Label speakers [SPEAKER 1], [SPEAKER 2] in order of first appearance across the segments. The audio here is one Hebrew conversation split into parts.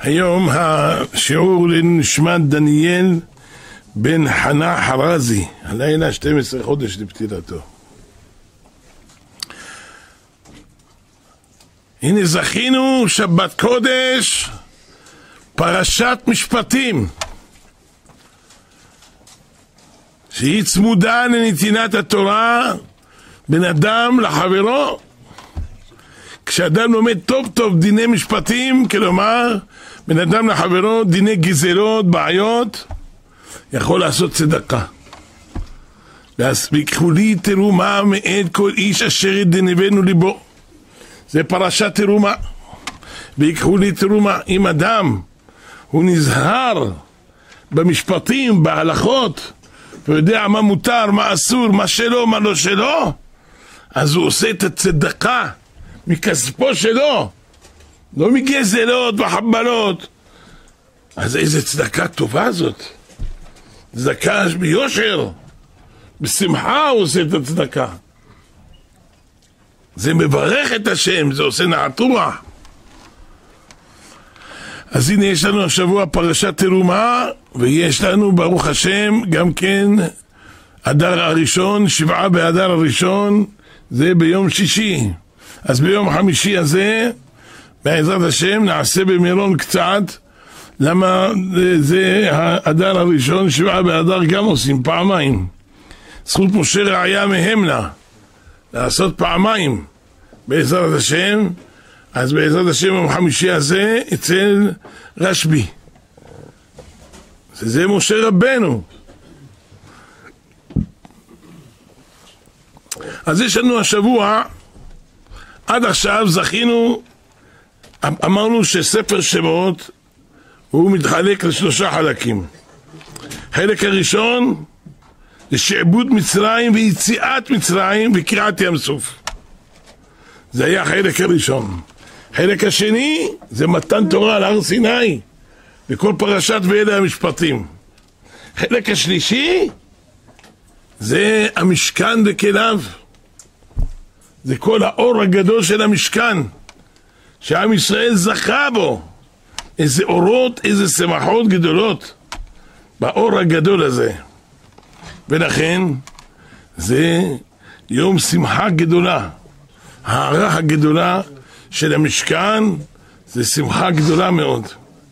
[SPEAKER 1] היום השיעור לנשמת דניאל בן חנה חרזי, הלילה 12 חודש לפטירתו. הנה זכינו שבת קודש, פרשת משפטים, שהיא צמודה לנתינת התורה בין אדם לחברו. כשאדם לומד טוב טוב דיני משפטים, כלומר בין אדם לחברו, דיני גזירות, בעיות, יכול לעשות צדקה. ויקחו לי תרומה מאת כל איש אשר ידנבנו ליבו. זה פרשת תרומה. ויקחו לי תרומה. אם אדם הוא נזהר במשפטים, בהלכות, ויודע מה מותר, מה אסור, מה שלו, מה לא שלו, אז הוא עושה את הצדקה מכספו שלו, לא מגזלות וחבלות. אז איזה צדקה טובה זאת, צדקה ביושר, בשמחה הוא עושה את הצדקה. זה מברך את השם, זה עושה נעת רוח. אז הנה יש לנו השבוע פרשת תרומה, ויש לנו ברוך השם גם כן אדר הראשון, 7 באדר הראשון, זה ביום שישי. אז ביום חמישי הזה בעזרת השם נעשה במירון קצת. למה? זה האדר הראשון, 7 באדר גם עושים פעמיים, זכות משה רעיה מהמנה, לעשות פעמיים בעזרת השם. אז בעזרת השם יום חמישי הזה אצל רשב"י, זה משה רבנו. אז יש לנו השבוע, עד עכשיו זכינו, אמרנו שספר שמות הוא מתחלק לשלושה חלקים. חלק הראשון זה שעבוד מצרים ויציאת מצרים וקריעת ים סוף, זה היה החלק הראשון. חלק השני זה מתן תורה על הר סיני וכל פרשת ואלה המשפטים. חלק השלישי זה המשכן וכליו, זה כל האור הגדול של המשכן שעם ישראל זכה בו. איזה אורות, איזה שמחות גדולות באור הגדול הזה. ולכן זה יום שמחה גדולה, הערה הגדולה של המשכן, זה שמחה גדולה מאוד.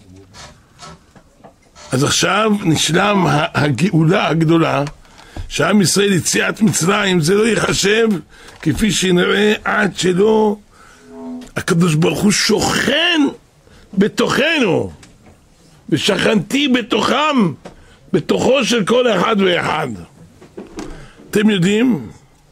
[SPEAKER 1] אז עכשיו נשלם הגאולה הגדולה, שעם ישראל יציאת מצרים, זה לא יחשב כפי שנראה עד שלא הקדוש ברוך הוא שוכן בתוכנו, ושכנתי בתוכם, בתוכו של כל אחד ואחד. אתם יודעים,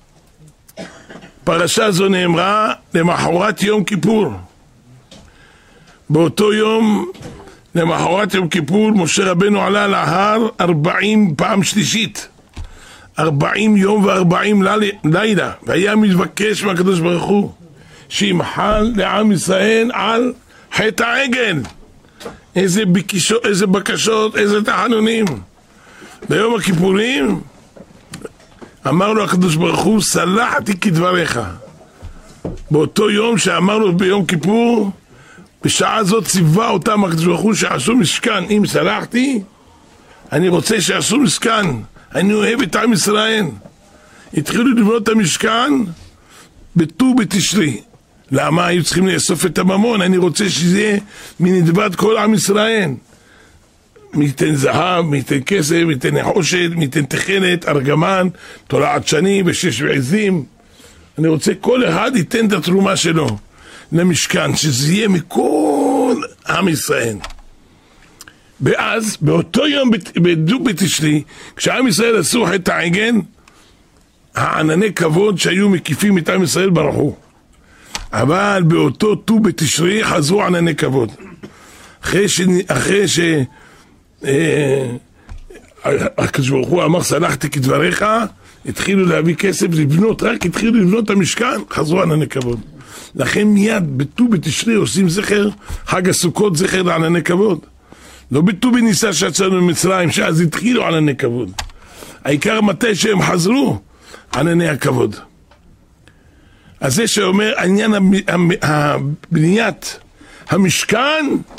[SPEAKER 1] פרשה זו נאמרה למחרת יום כיפור. באותו יום, למחרת יום כיפור, משה רבנו עלה להר 40 פעם שלישית, 40 יום ו40 לילה, והיה מתבקש מהקדוש ברוך הוא שימחל לעם ישראל על חטא העגל. איזה בקשות, איזה תחנונים. ביום הכיפורים אמר לו הקדוש ברוך הוא, סלחתי כדבריך. באותו יום שאמר לו ביום כיפור, בשעה זאת ציווה אותם הקדוש ברוך הוא שעשו משכן. אם סלחתי, אני רוצה שעשו משכן, אני אוהב את עם ישראל. התחילו לבנות את המשכן בט"ו בתשרי. למה? היו צריכים לאסוף את הממון, אני רוצה שזה מנדבת כל עם ישראל. מיתן זהב, מיתן כסף, מיתן נחושת, מיתן תחנת, ארגמן, תולעת שני ושש ועזים. אני רוצה כל אחד ייתן את התרומה שלו למשכן, שזה יהיה מכל עם ישראל. ואז באותו יום בט"ו בתשרי, כשעם ישראל עשו חטא העגל, הענני כבוד שהיו מקיפים את עם ישראל ברחו. אבל באותו ט"ו בתשרי חזרו ענני כבוד. אחרי הקדוש ברוך הוא אמר סלחתי כדבריך, התחילו להביא כסף לבנות, רק התחילו לבנות את המשכן, חזרו ענני כבוד. לכן מיד בט"ו בתשרי עושים זכר, חג הסוכות זכר לענני כבוד. לא בט"ו בניסן שיצאנו ממצרים, שאז התחילו ענני כבוד. העיקר מתי שהם חזרו, ענני הכבוד. אז זה שאומר עניין בניית המשכן,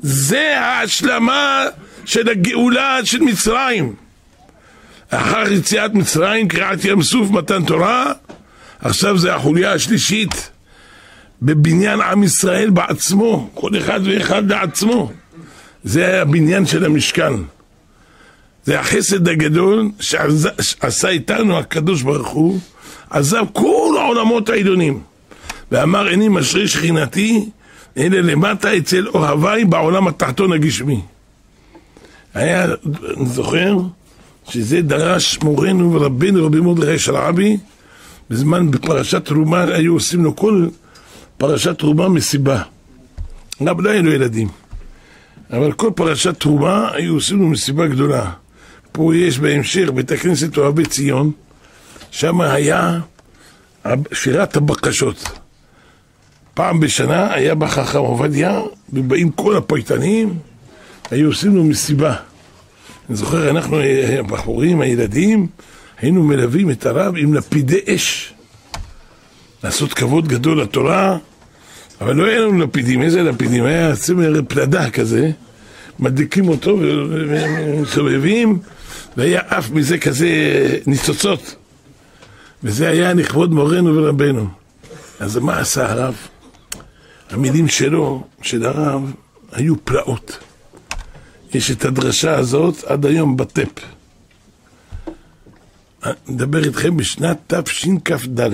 [SPEAKER 1] זה ההשלמה של הגאולה של מצרים. אחר יציאת מצרים, קריעת ים סוף, מתן תורה, עכשיו זה החוליה השלישית בבניין עם ישראל בעצמו, כל אחד ואחד לעצמו. זה הבניין של המשכן. זה החסד הגדול שעשה איתנו הקדוש ברוך הוא, עזב כל העולמות העליונים ואמר אני משרה שכינתי אלה למטה אצל אוהביי בעולם התחתון הגשמי. אני זוכר שזה דרש מורנו ורבינו רבי מרדכי שלרעבי בזמן בפרשת תרומה, היו עושים לו כל פרשת תרומה מסיבה. גם לא היו לו ילדים, אבל כל פרשת תרומה היו עושים לו מסיבה גדולה. פה יש בהמשך בית הכנסת אוהבי ציון, שם היה שירת הבקשות. פעם בשנה היה בחכם עובדיה, ובאים כל הפייטנים, היו עושים לו מסיבה. אני זוכר, אנחנו הבחורים, הילדים, היינו מלווים את הרב עם לפידי אש, לעשות כבוד גדול לתורה, אבל לא היה לנו לפידים. איזה לפידים? היה צמר פלדה כזה, מדליקים אותו ומסובבים, והיה אף מזה כזה ניצוצות, וזה היה לכבוד מורנו ורבנו. אז מה עשה הרב? המילים שלו, של הרב, היו פלאות. יש את הדרשה הזאת עד היום בטפ. נדבר איתכם בשנת תשכ"ד.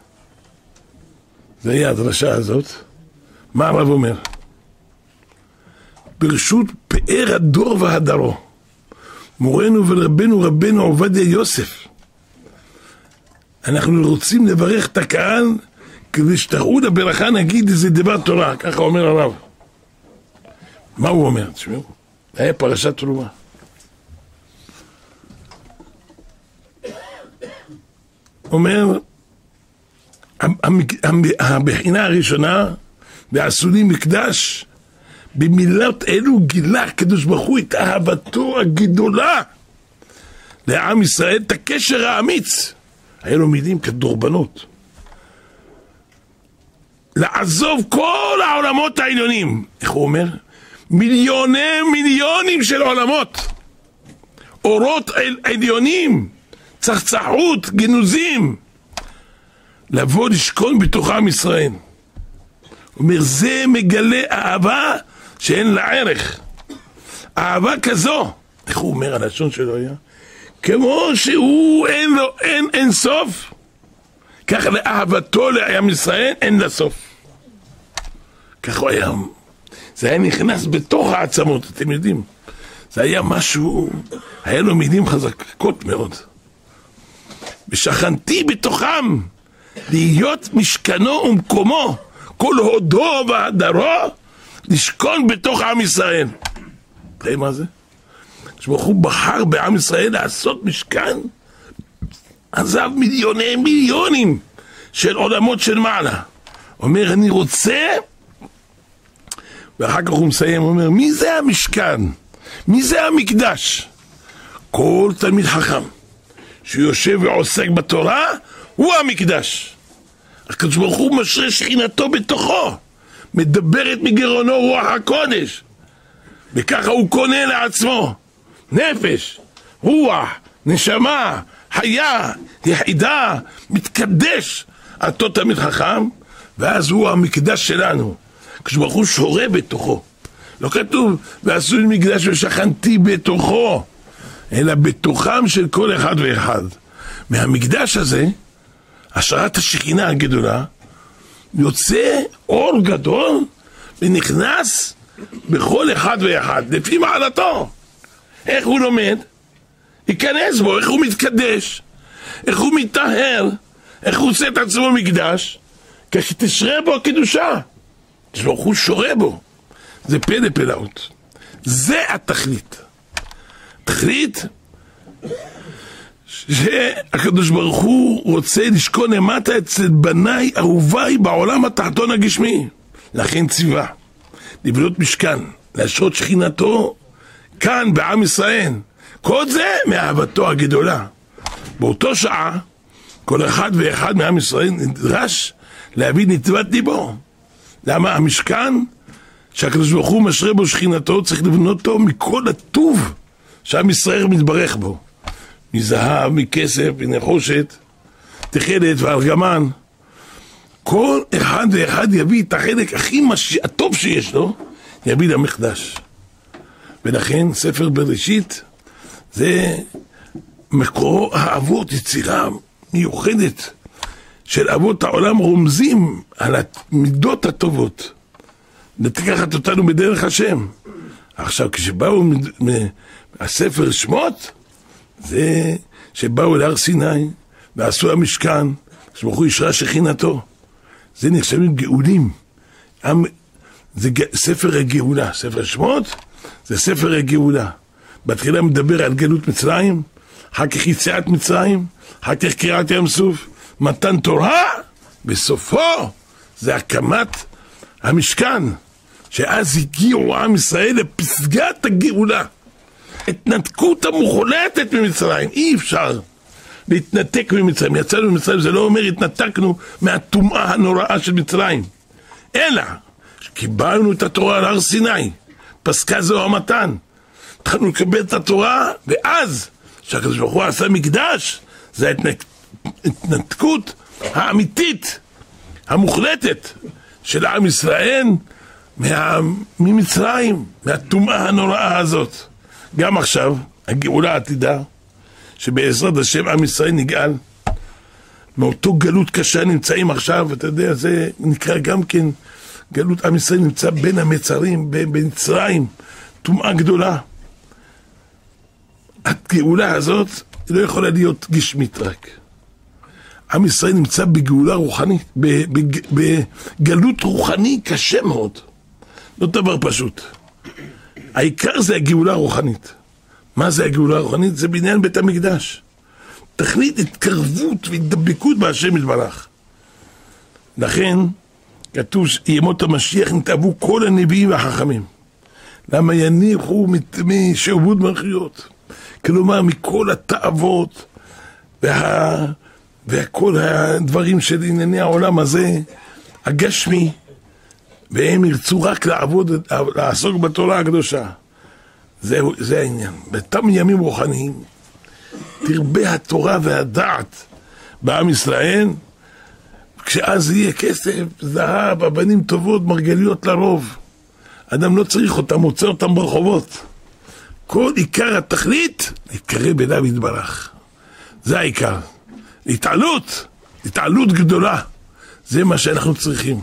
[SPEAKER 1] זה היה הדרשה הזאת. מה הרב אומר? ברשות פאר הדור והדרו, מורנו ורבנו רבנו עובדיה יוסף, אנחנו רוצים לברך את הקהל כדי שתראו לברכה נגיד איזה דבר תורה. ככה אומר הרב. מה הוא אומר? תשמעו, היה פרשת תרומה. אומר הבחינה הראשונה ועשו לי מקדש, במילות אלו גילה הקדוש ברוך הוא את אהבתו הגדולה לעם ישראל, את הקשר האמיץ. היה לו מילים כדורבנות, לעזוב כל העולמות העליונים. איך הוא אומר? מיליונים של עולמות, אורות עליונים, צחצחות, גנוזים, לבוא לשכון בתוך עם ישראל. הוא אומר, זה מגלה אהבה שאין לה ערך. אהבה כזו, איך הוא אומר, הלשון שלו היה? כמו שהוא אין סוף, ככה לאהבתו לעם ישראל אין לה סוף. ככה הוא היה. זה היה נכנס בתוך העצמות, אתם יודעים. זה היה משהו, היה לו מילים חזקות מאוד. ושכנתי בתוכם, להיות משכנו ומקומו, כל הודו והדרו, לשכון בתוך עם ישראל. תראי מה זה? כשברוך הוא בחר בעם ישראל לעשות משכן, עזב מיליונים של עולמות של מעלה. אומר, אני רוצה, ואחר כך הוא מסיים, הוא אומר, מי זה המשכן? מי זה המקדש? כל תלמיד חכם שיושב ועוסק בתורה, הוא המקדש. הקדוש ברוך הוא משרה שכינתו בתוכו, מדברת מגרונו רוח הקודש, וככה הוא קונה לעצמו נפש, רוח, נשמה, חיה, יחידה, מתקדש. אותו תלמיד חכם, ואז הוא המקדש שלנו. כשברוך הוא שורה בתוכו, לא כתוב ועשו לי מקדש ושכנתי בתוכו, אלא בתוכם של כל אחד ואחד. מהמקדש הזה, השראת השכינה הגדולה, יוצא אור גדול ונכנס בכל אחד ואחד לפי מעלתו. איך הוא לומד? ייכנס בו, איך הוא מתקדש, איך הוא מתאהר, איך הוא עושה את עצמו מקדש, כשתשרה בו הקדושה. ברוך הוא שורה בו. זה פלא פלאות. זה התכלית. תכלית שהקדוש ברוך הוא רוצה לשכון למטה אצל בניי אהוביי בעולם התחתון הגשמי. לכן ציווה לבנות משכן, להשרות שכינתו כאן בעם ישראל. כל זה מאהבתו הגדולה. באותו שעה כל אחד ואחד מעם ישראל נדרש להביא נתיבת ליבו. למה? המשכן שהקדוש ברוך הוא משרה בו שכינתו, צריך לבנות אותו מכל הטוב שעם ישראל מתברך בו. מזהב, מכסף, מנחושת, תכלת וארגמן. כל אחד ואחד יביא את החלק הכי הטוב שיש לו, יביא למקדש. ולכן ספר בראשית זה מקורו האבות, יצירה מיוחדת של אבות העולם, רומזים על המידות הטובות לקחת אותנו בדרך השם. עכשיו כשבאו הספר שמות, זה שבאו להר סיני ועשו המשכן, כשברוך הוא ישרה שכינתו, זה נחשבים גאולים. זה ספר הגאולה. ספר שמות זה ספר הגאולה. בתחילה מדבר על גלות מצרים, אחר כך יציאת מצרים, אחר כך קריעת ים סוף, מתן תורה, בסופו זה הקמת המשכן, שאז הגיעו עם ישראל לפסגת הגאולה. התנתקות המוחלטת ממצרים, אי אפשר להתנתק ממצרים. יצאנו ממצרים, זה לא אומר התנתקנו מהטומאה הנוראה של מצרים, אלא קיבלנו את התורה על הר סיני, פסקה זו המתן, התחלנו לקבל את התורה, ואז שהקדוש ברוך הוא עשה מקדש, זה ההתנתקות האמיתית המוחלטת של עם ישראל ממצרים, מהטומאה הנוראה הזאת. גם עכשיו הגאולה העתידה, שבעזרת השם עם ישראל נגאל מאותו גלות קשה נמצאים עכשיו. אתה יודע, זה נקרא גם כן גלות, עם ישראל נמצא בין המצרים, במצרים, טומאה גדולה. הגאולה הזאת לא יכולה להיות גשמית רק. עם ישראל נמצא בגאולה רוחנית, בגלות רוחני קשה מאוד, לא דבר פשוט. העיקר זה הגאולה הרוחנית. מה זה הגאולה הרוחנית? זה בעניין בית המקדש, תכלית התקרבות והתדבקות בהשם יתברך. לכן כתוב ימות המשיח נתאבו כל הנביאים והחכמים. למה? יניחו משעבוד מלכויות, כלומר מכל התאוות וכל הדברים של ענייני העולם הזה הגשמי, והם ירצו רק לעסוק בתורה הקדושה. זה העניין. באותם ימים רוחניים תרבה התורה והדעת בעם ישראל, כשאז יהיה כסף, זהב, אבנים טובות, מרגליות לרוב. אדם לא צריך אותם, מוצא אותם ברחובות. כל עיקר התכלית להתקרב אליו יתברך. זה העיקר. התעלות גדולה. זה מה שאנחנו צריכים.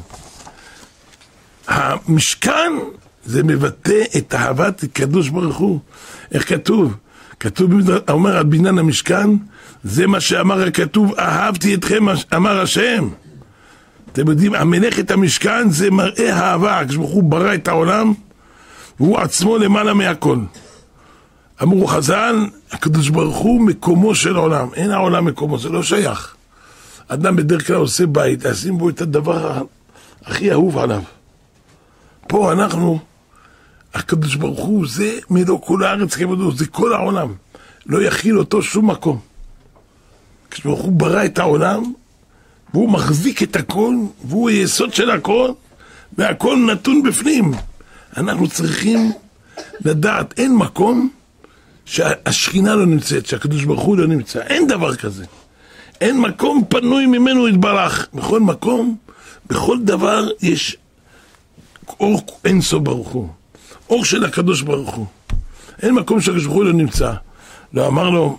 [SPEAKER 1] המשכן זה מבטא את אהבת הקדוש ברוך הוא. איך כתוב? כתוב, אומר על בניין המשכן, זה מה שאמר הכתוב, אהבתי אתכם, אמר השם. אתם יודעים, המלאכת המשכן זה מראה אהבה. כשברוך הוא ברא את העולם, והוא עצמו למעלה מהכל. אמרו חז"ל, הקדוש ברוך הוא מקומו של עולם. אין העולם מקומו, זה לא שייך. אדם בדרך כלל עושה בית, ישים בו את הדבר הכי אהוב עליו. פה אנחנו, הקדוש ברוך הוא, זה מלוא כל הארץ כבודו, זה כל העולם. לא יכיל אותו שום מקום. הקדוש ברוך הוא ברא את העולם, והוא מחזיק את הכל, והוא היסוד של הכל, והכל נתון בפנים. אנחנו צריכים לדעת, אין מקום שהשכינה לא נמצאת, שהקדוש ברוך הוא לא נמצא. אין דבר כזה. אין מקום פנוי ממנו יתברך. בכל מקום, בכל דבר יש אור אינסוף ברוך הוא. אור של הקדוש ברוך הוא. אין מקום שהקדוש ברוך הוא לא נמצא. לא אמר לו,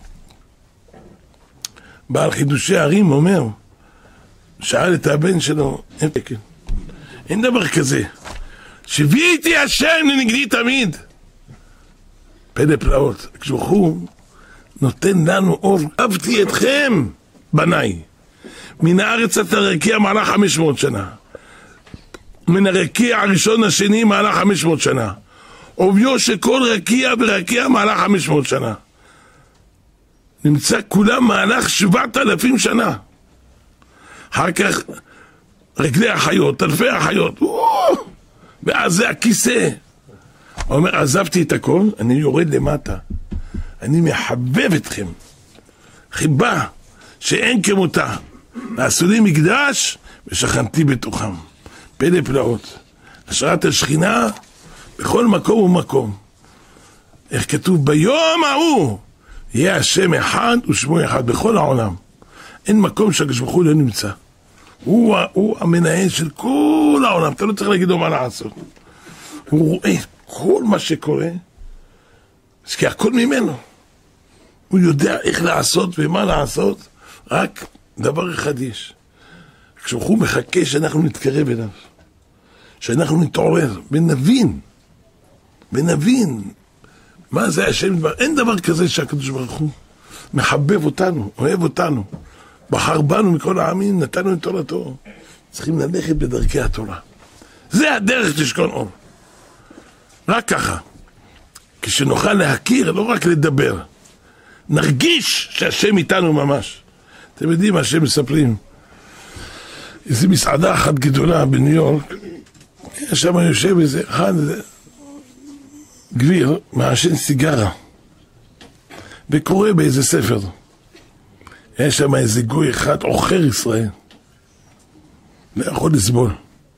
[SPEAKER 1] בעל חידושי הערים אומר, שאל את הבן שלו, אין דבר כזה. שביתי השם לנגדי תמיד. פלא פלאות. כשהוא נותן לנו אור, אהבתי אתכם, בניי. מן הארץ את הרקיע מעלה 500 שנה. מן הרקיע הראשון השני מעלה 500 שנה. עוביו שכל רקיע ורקיע מעלה 500 שנה. נמצא כולם מהלך 7,000 שנה. אחר כך רגלי החיות, אלפי החיות, ואז זה הכיסא. הוא אומר, עזבתי את הכל, אני יורד למטה. אני מחבב אתכם. חיבה שאין כמותה. ועשו לי מקדש ושכנתי בתוכם. פלא פלאות. השראת השכינה בכל מקום ומקום. איך כתוב? ביום ההוא יהיה השם אחד ושמו אחד בכל העולם. אין מקום שהקדוש ברוך הוא לא נמצא. הוא המנהל של כל העולם. אתה לא צריך להגיד לו מה לעשות. הוא רואה כל מה שקורה, כי הכל ממנו. הוא יודע איך לעשות ומה לעשות. רק דבר אחד יש. כשהוא מחכה שאנחנו נתקרב אליו, שאנחנו נתעורר ונבין מה זה השם. אין דבר כזה שהקדוש ברוך הוא מחבב אותנו, אוהב אותנו, בחר בנו מכל העמים, נתנו את תורתו. צריכים ללכת בדרכי התורה. זה הדרך לשכון אור. רק ככה. כשנוכל להכיר, לא רק לדבר, נרגיש שהשם איתנו ממש. אתם יודעים מה שהם מספרים? איזו מסעדה אחת גדולה בניו יורק, שם יושב איזה אחד גביר מעשן סיגרה וקורא באיזה ספר. יש שם איזה גוי אחד עוכר ישראל, לא יכול לסבול.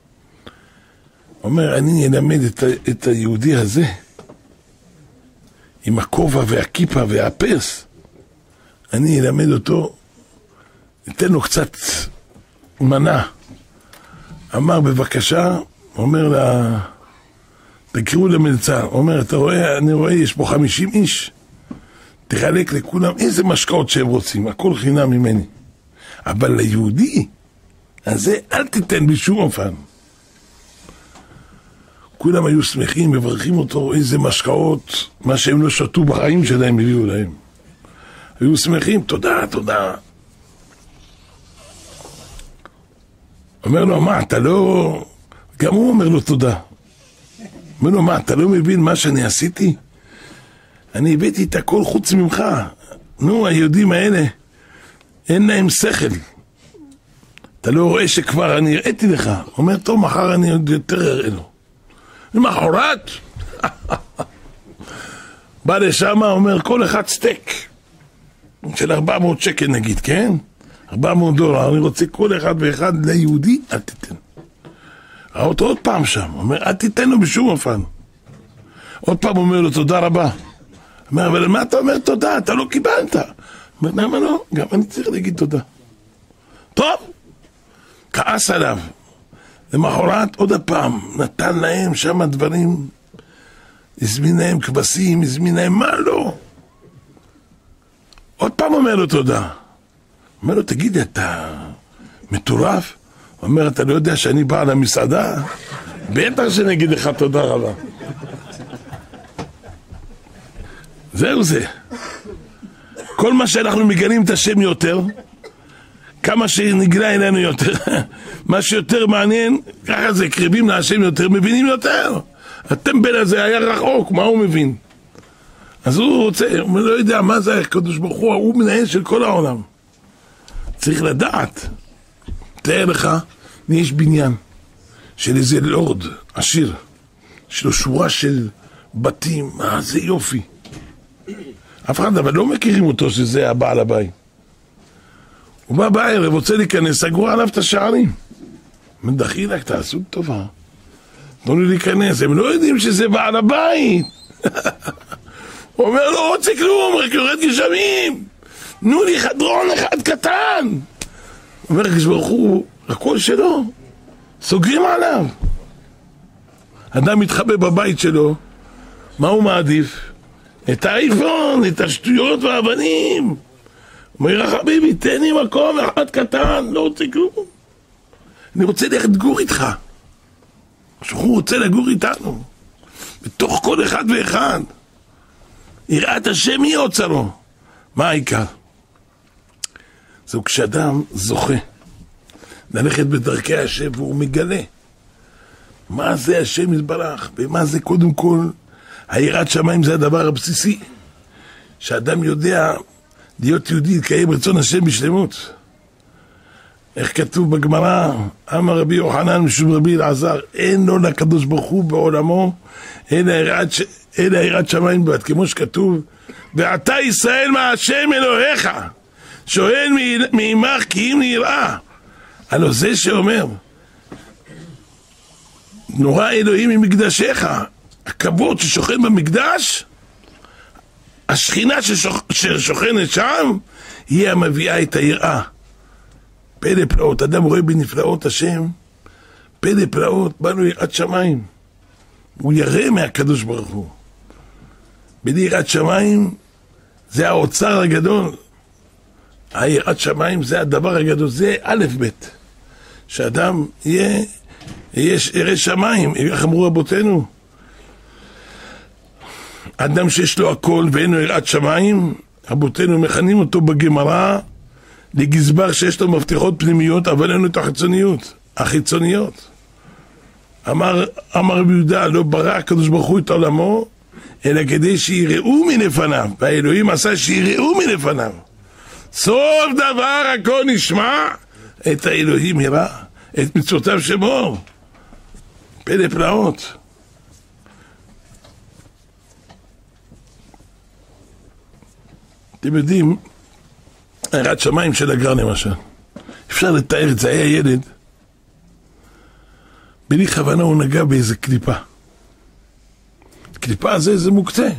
[SPEAKER 1] אומר, אני אלמד את היהודי הזה עם הכובע והכיפה והפרס, אני אלמד אותו, ניתן לו קצת מנה. אמר בבקשה, אומר לה, תקראו למלצר, אומר, אתה רואה, אני רואה, יש פה 50 איש, תחלק לכולם איזה משקאות שהם רוצים, הכל חינם ממני. אבל ליהודי הזה אל תיתן בשום אופן. כולם היו שמחים, מברכים אותו, איזה משקאות, מה שהם לא שתו בחיים שלהם הביאו להם. היו שמחים, תודה, תודה. אומר לו, מה, אתה לא... גם הוא אומר לו תודה. אומר לו, מה, אתה לא מבין מה שאני עשיתי? אני הבאתי את הכל חוץ ממך. נו, היהודים האלה, אין להם שכל. אתה לא רואה שכבר אני הראיתי לך. אומר, טוב, מחר אני עוד יותר אראה לו. למחרת, בא לשם, אומר, כל אחד סטייק של 400 שקל נגיד, כן? 400 דולר, אני רוצה כל אחד ואחד ליהודי, אל תיתן. ראה אותו עוד פעם שם, אומר, אל תיתן לו בשום אופן. עוד פעם אומר לו, תודה רבה. אומר, אבל מה אתה אומר תודה? אתה לא קיבלת. אומר, למה לא? גם אני צריך להגיד תודה. טוב, כעס עליו. למחרת עוד הפעם, נתן להם שם דברים, הזמין להם כבשים, הזמין להם מה לא. עוד פעם אומר לו תודה. אומר לו, תגיד, אתה מטורף? אומר, אתה לא יודע שאני בא למסעדה? בטח שנגיד לך תודה רבה. זהו זה. כל מה שאנחנו מגלים את השם יותר, כמה שנגלה אלינו יותר, מה שיותר מעניין, ככה זה, קרבים להשם יותר, מבינים יותר. הטמבל הזה היה רחוק, מה הוא מבין? אז הוא רוצה, הוא לא יודע מה זה הקדוש ברוך הוא מנהל של כל העולם. צריך לדעת. תאר לך, יש בניין של איזה לורד עשיר, יש לו שורה של בתים, זה יופי. אף אחד אבל לא מכירים אותו שזה הבעל הבית. הוא בא בערב, רוצה להיכנס, סגרו עליו את השערים. דחילק, תעשו טובה, תנו לי להיכנס, הם לא יודעים שזה בעל הבית. הוא אומר, לא רוצה כלום, רק יורד גשמים, תנו לי חדרון אחד קטן. הוא אומר, כשברוך הוא, הכל שלו, סוגרים עליו. אדם מתחבא בבית שלו, מה הוא מעדיף? את האייפון, את השטויות והאבנים. הוא אומר, חביבי, תן לי מקום אחד קטן, לא רוצה כלום. אני רוצה ללכת לגור איתך. הוא רוצה לגור איתנו. בתוך כל אחד ואחד. יראת השם היא אוצרו. מה העיקר? זהו כשאדם זוכה ללכת בדרכי השם והוא מגלה מה זה השם יתברך ומה זה קודם כל היראת שמיים. זה הדבר הבסיסי שאדם יודע להיות יהודי, לקיים רצון השם בשלמות. איך כתוב בגמרא, אמר רבי יוחנן משום רבי אלעזר, אין לו לקדוש ברוך הוא בעולמו אלא יראת שמיים בלבד, כמו שכתוב, ואתה ישראל מה השם אלוהיך שואל מעמך כי אם נראה. הלא זה שאומר נורא אלוהים ממקדשך, הכבוד ששוכן במקדש, השכינה ששוכנת שם, היא המביאה את היראה. פלא פלאות, אדם רואה בנפלאות השם, פלא פלאות, בא לו יראת שמיים. הוא ירא מהקדוש ברוך הוא. בלי יראת שמיים, זה האוצר הגדול. היראת שמיים זה הדבר הגדול, זה א' ב'. שאדם ירא שמיים, איך אמרו רבותינו? אדם שיש לו הכל ואין לו יראת שמיים, רבותינו מכנים אותו בגמרא לגזבר שיש לו מפתחות פנימיות, אבל אין לו את החיצוניות. אמר רבי יהודה, לא ברא הקדוש ברוך הוא את עולמו, אלא כדי שיראו מלפניו, והאלוהים עשה שיראו מלפניו. סוף דבר הכל נשמע, את האלוהים ירא, את מצוותיו שמור. פלא פלאות. אתם יודעים, יראת שמיים של הגר"א למשל, אפשר לתאר את זה, היה ילד, בלי כוונה הוא נגע באיזה קליפה. קליפה הזה זה מוקצה.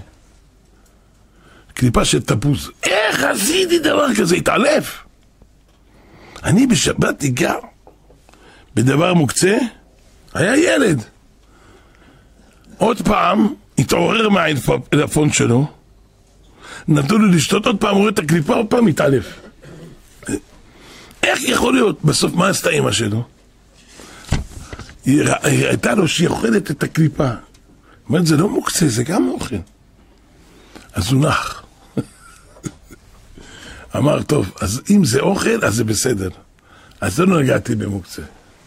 [SPEAKER 1] קליפה של תפוז. איך עשיתי דבר כזה? התעלף. אני בשבת אגע בדבר מוקצה, היה ילד. עוד פעם, התעורר מהטלפון שלו, נתנו לו לשתות עוד פעם, רואה את הקליפה, עוד פעם התעלף. איך יכול להיות? בסוף מה עשתה אמא שלו? היא ראתה לו שהיא אוכלת את הקליפה. אומרת, זה לא מוקצה, זה גם אוכל. אז הוא נח. אמר, טוב, אז אם זה אוכל, אז זה בסדר. אז לא נגעתי במוקצה.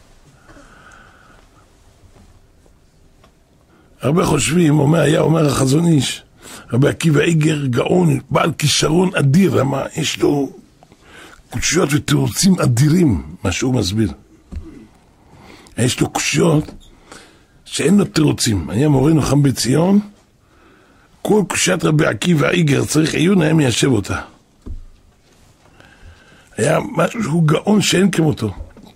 [SPEAKER 1] הרבה חושבים, היה אומר החזון איש, רבי עקיבא איגר גאון, בעל כישרון אדיר, יש לו קושיות ותירוצים אדירים, מה שהוא מסביר. יש לו קושיות שאין לו תירוצים. היה מורנו חם בציון, כל קושיית רבי עקיבא איגר צריך עיון, היה מיישב אותה. היה משהו שהוא גאון שאין כמותו.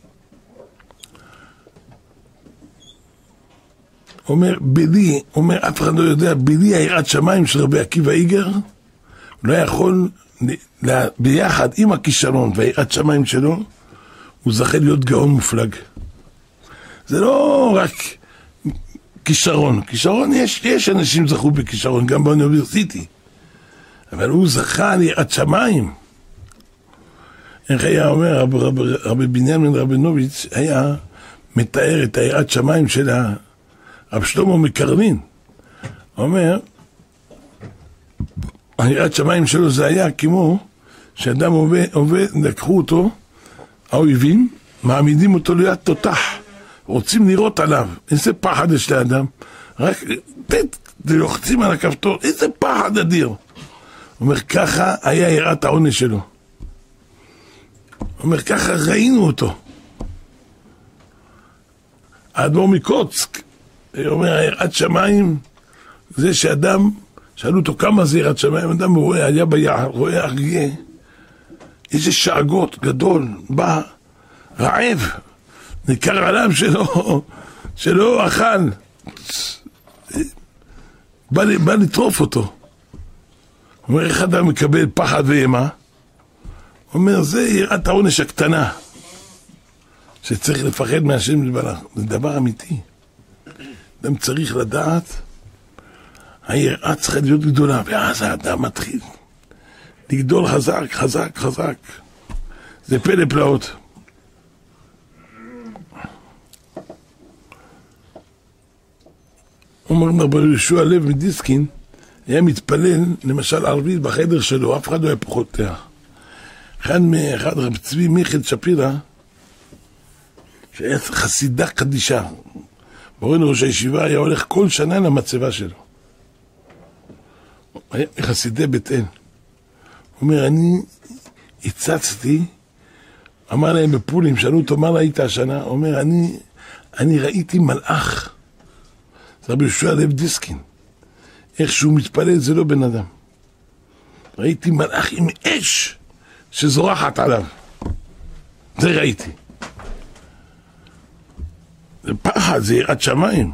[SPEAKER 1] אומר, אף אחד לא יודע, בלי היראת שמיים של רבי עקיבא איגר, לא יכול, ביחד עם הכישרון והיראת שמיים שלו, הוא זכה להיות גאון מופלג. זה לא רק כישרון. כישרון, יש אנשים זכו בכישרון, גם באוניברסיטי. אבל הוא זכה ליראת שמיים. איך היה אומר, רבי בנימין רבינוביץ' היה מתאר את היראת שמיים של רב שלמה מקרלין. הוא אומר, היראת שמיים שלו זה היה כמו שאדם עובד, לקחו אותו, האויבים, מעמידים אותו ליד תותח, רוצים לראות עליו. איזה פחד יש לאדם. רק לוחצים על הכפתור, איזה פחד אדיר. הוא אומר, ככה היה יראת העונש שלו. הוא אומר, ככה ראינו אותו. האדמו"ר מקוצק, הוא אומר, יראת שמיים, זה שאדם, שאלו אותו כמה זה יראת שמיים, אדם רואה, היה ביער, רואה אריה, איזה שאגות גדול, בא, רעב, ניכר עליו שלא אכל, בא לטרוף אותו. הוא אומר, איך אדם מקבל פחד ואימה? הוא אומר, זה יראת העונש הקטנה, שצריך לפחד מהשם יתברך. זה דבר אמיתי. אדם צריך לדעת, היראה צריכה להיות גדולה, ואז האדם מתחיל לגדול חזק, חזק, חזק. זה פלא פלאות. אומר רבי יהושע לב מדיסקין, היה מתפלל, למשל ערבית בחדר שלו, אף אחד לא היה פותח. אחד רב צבי מיכאל שפירא, שהיה חסידה קדישה. מורנו ראש הישיבה היה הולך כל שנה למצבה שלו. היה חסידי בית אל. הוא אומר, אני הצצתי, אמר להם בפולים, שאלו אותו, מה ראית השנה? הוא אומר, אני ראיתי מלאך. זה רבי יהושע לב דיסקין. איך שהוא מתפלל, זה לא בן אדם. ראיתי מלאך עם אש שזורחת עליו. זה ראיתי. זה פחד, זה יראת שמיים.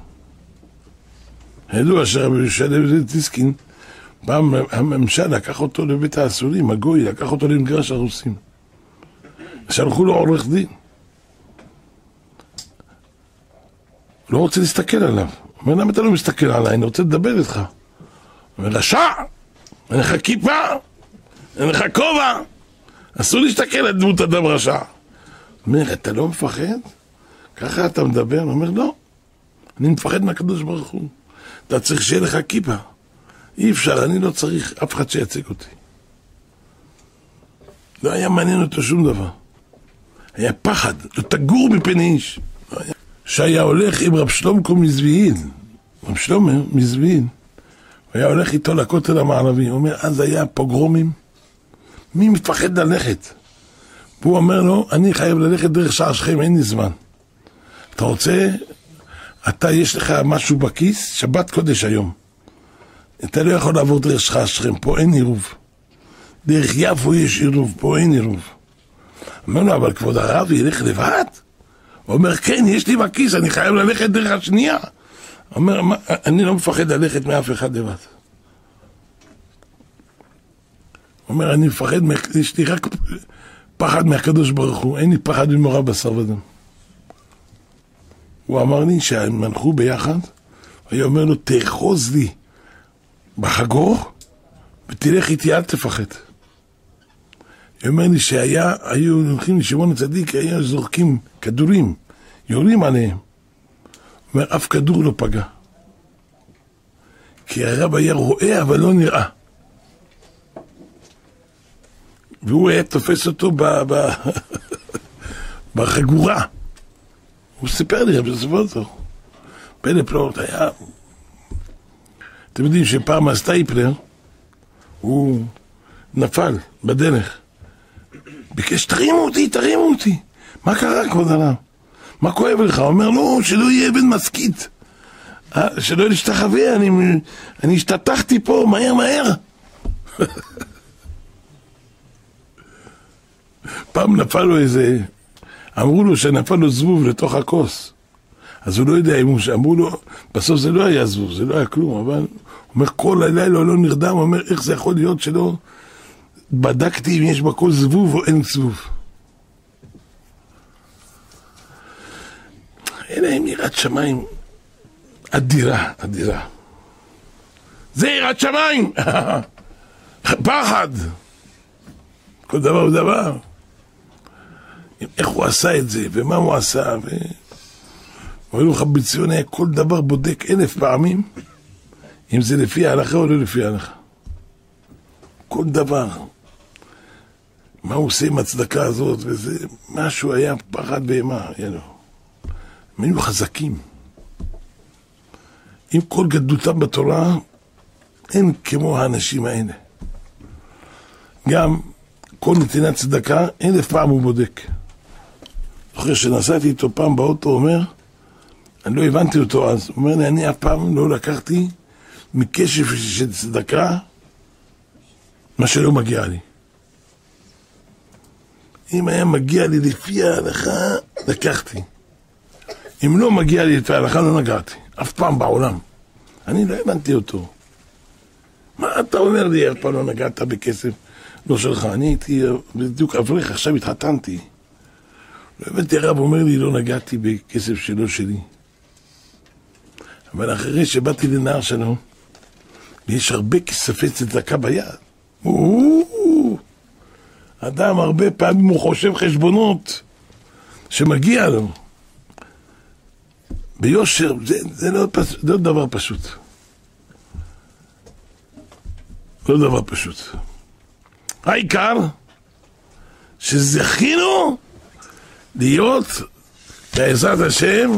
[SPEAKER 1] ידוע שרבי יהושע לוי דיסקין, פעם הממשל לקח אותו לבית האסורים, הגוי, לקח אותו למגרש הרוסים. שלחו לו עורך דין. לא רוצה להסתכל עליו. אומר, למה אתה לא מסתכל עליי? אני רוצה לדבר איתך. אומר, רשע! אין לך כיפה! אין לך כובע! אסור להסתכל על דמות אדם רשע. אומר, אתה לא מפחד? ככה אתה מדבר? הוא אומר, לא. אני מפחד מהקדוש ברוך הוא. אתה צריך שיהיה לך כיפה. אי אפשר, אני לא צריך אף אחד שיציג אותי. לא היה מעניין אותו שום דבר. היה פחד, לא תגור מפני איש. שהיה הולך עם רב שלומקו מזוויעין, רב שלמה מזוויעין, הוא היה הולך איתו לכותל המערבי, הוא אומר, אז היה פוגרומים, מי מפחד ללכת? והוא אומר לו, אני חייב ללכת דרך שער שכם, אין לי זמן. אתה רוצה, אתה יש לך משהו בכיס, שבת קודש היום. אתה לא יכול לעבור דרך שער שכם, פה אין עירוב. דרך יפו יש עירוב, פה אין עירוב. אומר לו, אבל כבוד הרב ילך לבד? הוא אומר, כן, יש לי בכיס, אני חייב ללכת דרך השנייה. הוא אומר, אני לא מפחד ללכת מאף אחד לבד. הוא אומר, אני מפחד, יש לי רק פחד מהקדוש ברוך הוא, אין לי פחד ממורא בשר ודם. הוא אמר לי שהם הלכו ביחד, הוא אומר לו, תאחוז לי בחגור, ותלך איתי, אל תפחד. הוא אומר לי שהיו הולכים לשמעון הצדיק, היו זורקים כדורים, יורים עליהם. הוא אומר, אף כדור לא פגע. כי הרב היה רואה, אבל לא נראה. והוא היה תופס אותו בחגורה. הוא סיפר לי, אבל סיפר אותו. פלא פלאות היה... אתם יודעים שפעם הסטייפלר, הוא נפל בדרך. ביקש, תרימו אותי. מה קרה, כבוד הרב? מה כואב לך? הוא אומר, לא, שלא יהיה אבן מסכית. שלא להשתחווה, אני השתתחתי פה, מהר. פעם נפל לו אמרו לו שנפל לו זבוב לתוך הכוס. אז הוא לא יודע אם אמרו לו, בסוף זה לא היה זבוב, זה לא היה כלום, אבל הוא אומר, כל הלילה לא נרדם, הוא אומר, איך זה יכול להיות שלא בדקתי אם יש בכל זבוב או אין זבוב. אלא עם יראת שמיים אדירה. זה יראת שמיים! פחד! כל דבר הוא דבר. איך הוא עשה את זה, ומה הוא עשה, אומר לו רבי ציון היה כל דבר בודק 1000 פעמים, אם זה לפי ההלכה או לא לפי ההלכה. כל דבר. מה הוא עושה עם הצדקה הזאת, וזה משהו היה פחד בהמה, הם היו חזקים. עם כל גדלותם בתורה, אין כמו האנשים האלה. גם כל נתינת צדקה, 1000 פעם הוא בודק. אחרי שנסעתי איתו פעם באוטו, הוא אומר, אני לא הבנתי אותו אז, הוא אומר לי, אני אף פעם לא לקחתי מקשף של צדקה מה שלא מגיע לי. אם היה מגיע לי לפי ההלכה, לקחתי. אם לא מגיע לי לפי ההלכה, לא נגעתי. אף פעם בעולם. אני לא הבנתי אותו. מה אתה אומר לי, אף פעם לא נגעת בכסף לא שלך? אני הייתי בדיוק אברך, עכשיו התחתנתי. לא הבנתי, הרב אומר לי, לא נגעתי בכסף שלו שלי. אבל אחרי שבאתי לנהר שלו, יש הרבה כספי צדקה ביד. אדם הרבה פעמים הוא חושב חשבונות שמגיע לו. ביושר, זה לא דבר פשוט. לא דבר פשוט. העיקר שזכינו להיות בעזרת השם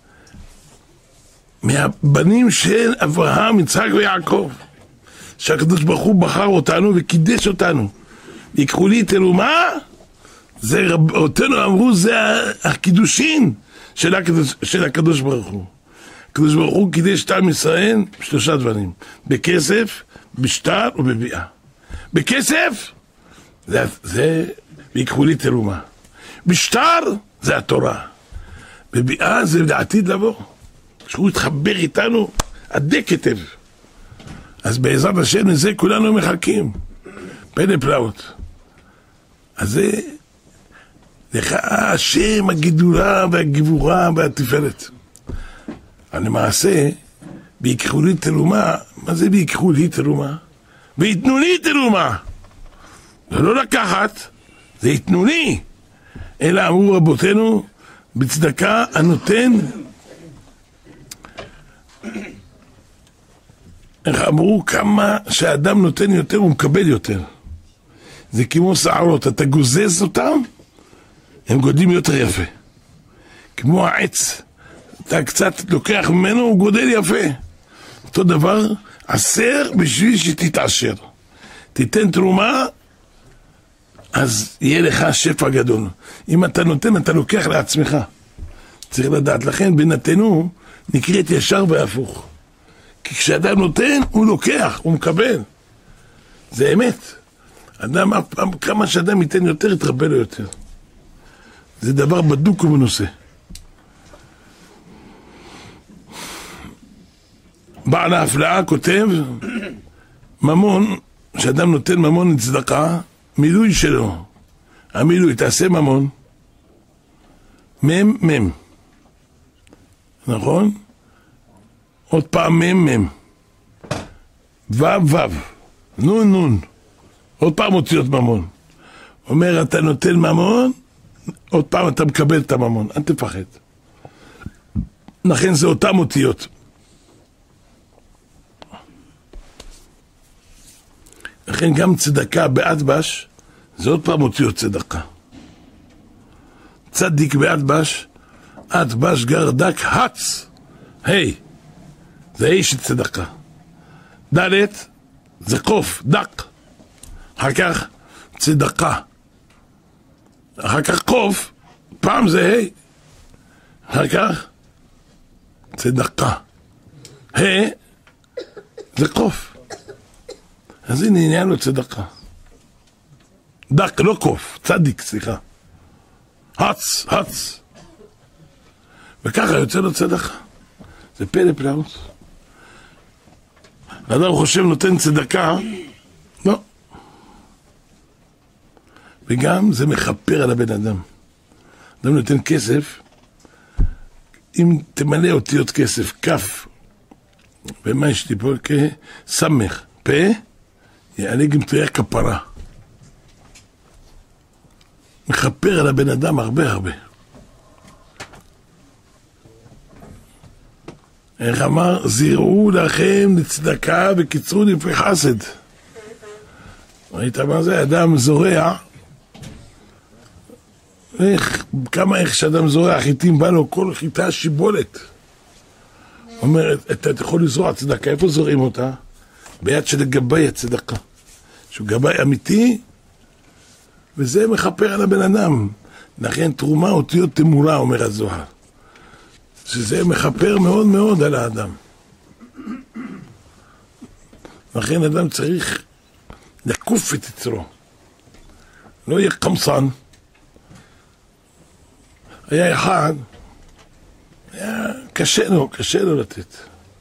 [SPEAKER 1] מהבנים של אברהם, יצחק ויעקב, שהקדוש ברוך הוא בחר אותנו וקידש אותנו. יקחו לי תלומה, זה אותנו אמרו, זה הקידושין של הקדוש ברוך הוא. הקדוש ברוך הוא קידש את עם ישראל 3 דברים, בכסף, בשטר ובביאה. בכסף זה ויקחו לי תלומה, בשטר זה התורה, וביאה זה לעתיד לבוא. שהוא יתחבר איתנו עדי כתב. אז בעזרת השם לזה כולנו מחכים. פלא פלאות. אז זה לך השם הגידולה והגיבורה והתפארת. אבל למעשה, ויקחו לי תרומה, מה זה ויקחו לי תרומה? ויתנו לי תרומה. זה לא לקחת, זה יתנו לי. אלא אמרו רבותינו, בצדקה הנותן, איך אמרו, כמה שהאדם נותן יותר הוא מקבל יותר. זה כמו שערות, אתה גוזז אותם, הם גודלים יותר יפה. כמו העץ, אתה קצת לוקח ממנו, הוא גודל יפה. אותו דבר, עשר בשביל שתתעשר. תיתן תרומה, אז יהיה לך שפע גדול. אם אתה נותן, אתה לוקח לעצמך. צריך לדעת, לכן בנתנו נקראת ישר והפוך. כי כשאדם נותן, הוא לוקח, הוא מקבל. זה אמת. אדם, כמה שאדם ייתן יותר, יתרבה לו יותר. זה דבר בדוק ובנושא. בעל ההפלאה כותב, ממון, שאדם נותן ממון לצדקה, מילוי שלו. המילוי, תעשה ממון. מם. נכון? עוד פעם מם. וו. נון. עוד פעם אותיות ממון. אומר, אתה נותן ממון, עוד פעם אתה מקבל את הממון. אל תפחד. לכן זה אותם אותיות. לכן גם צדקה באדבש, זה עוד פעם אותיות צדקה. צדיק באדבש, אדבש גרדק הצ. היי. זה היי של צדקה. דלת, זה קוף, דק. אחר כך צדקה. אחר כך קוף, פעם זה היי. אחר כך צדקה. היי, זה קוף. אז הנה עניין לו צדקה. דק, לא קוף, צדיק, סליחה. הצ. וככה יוצא לו צדקה. זה פלא פלאות. האדם חושב נותן צדקה, לא. וגם זה מחפר על הבן אדם. אדם נותן כסף, אם תמלא אותיות כסף, כף, ומה יש לי פה? סמך, פה, יעלה גם תראה כפרה. מחפר על הבן אדם הרבה. איך אמר? זירו לכם לצדקה וקיצרו לפי חסד. ראית מה זה? אדם זורע, איך שאדם זורע חיטים בא לו כל חיטה שיבולת. אומר, אתה יכול לזרוע צדקה, איפה זורעים אותה? ביד של גבאי הצדקה. שהוא גבאי אמיתי, וזה מחפר על הבן אדם. לכן תרומה אותיות תמורה, אומר הזוהר. שזה מחפר מאוד מאוד על האדם. לכן אדם צריך לקוף את יצרו. לא יהיה קמצן. היה אחד, היה קשה לו לתת.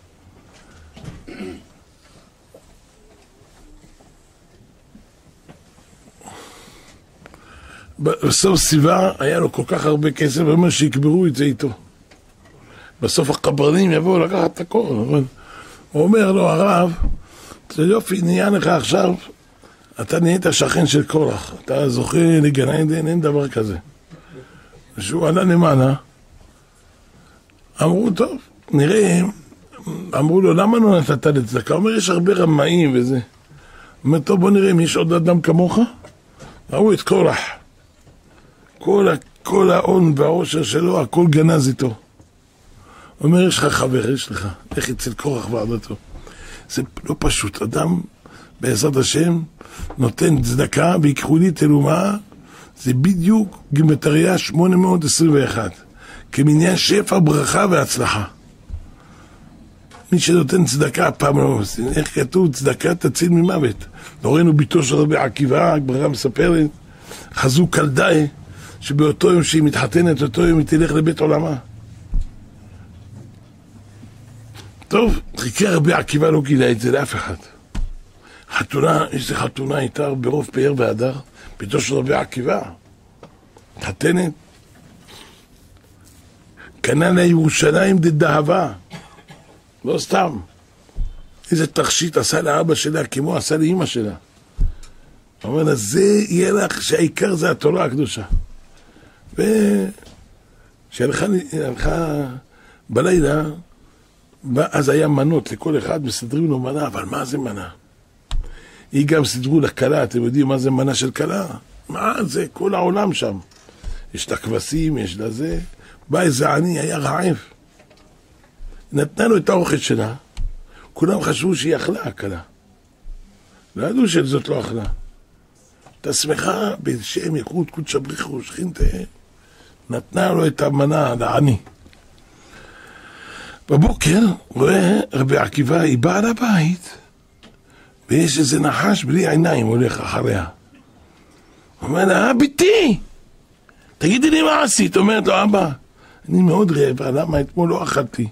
[SPEAKER 1] בסוף סיבה היה לו כל כך הרבה כסף, ואומר שיקברו את זה איתו. בסוף הקברנים יבואו לקחת את הכל. הוא אומר לו, הרב, זה יופי, נהיה לך עכשיו, אתה נהיית שכן של קורח, אתה זוכה לגן עדן, אין דבר כזה. כשהוא עלה למעלה, אמרו, טוב, נראה, אמרו לו, למה לא נתת לצדקה? הוא אומר, יש הרבה רמאים וזה. הוא אומר, טוב, בוא נראה אם יש עוד אדם כמוך. ראו את קורח. כל ההון והעושר שלו, הכל גנז איתו. הוא אומר, יש לך חבר, יש לך, איך אצל קורח ועדתו. זה לא פשוט, אדם בעזרת השם נותן צדקה ויקחו לי תרומה, זה בדיוק גימטריה 821, כמניין שפע, ברכה והצלחה. מי שנותן צדקה פעם לא עושים, איך כתוב צדקה תציל ממוות. לא ראינו ביתו של רבי עקיבא, הגמרא מספרת, חזו קלדאי, שבאותו יום שהיא מתחתנת, אותו יום היא תלך לבית עולמה. טוב, חיכה רבי עקיבא לא גילה את זה לאף אחד. חתונה, איזה חתונה הייתה ברוב פאר והדר, ביתו של רבי עקיבא. חתנת. קנה לה ירושלים דדאהבה. לא סתם. איזה תכשיט עשה לאבא שלה כמו עשה לאמא שלה. הוא אומר לה, זה יהיה לך שהעיקר זה התורה הקדושה. כשהלכה בלילה, אז היה מנות לכל אחד, מסדרים לו מנה, אבל מה זה מנה? היא גם סידרו לכלה, אתם יודעים מה זה מנה של כלה? מה זה? כל העולם שם. יש את הכבשים, יש לזה. בא איזה עני, היה רעב. נתנה לו את האוכל שלה, כולם חשבו שהיא אכלה הכלה. לא ידעו שזאת לא אכלה. אתה שמחה בשם יקרות קודש בריחו שכינתה, נתנה לו את המנה לעני. בבוקר רואה רבי עקיבא, היא באה לבית, ויש איזה נחש בלי עיניים הולך אחריה. הוא אומר לה, ביתי, תגידי לי מה עשית? אומרת לו, אבא, אני מאוד רעבה, למה אתמול לא אכלתי?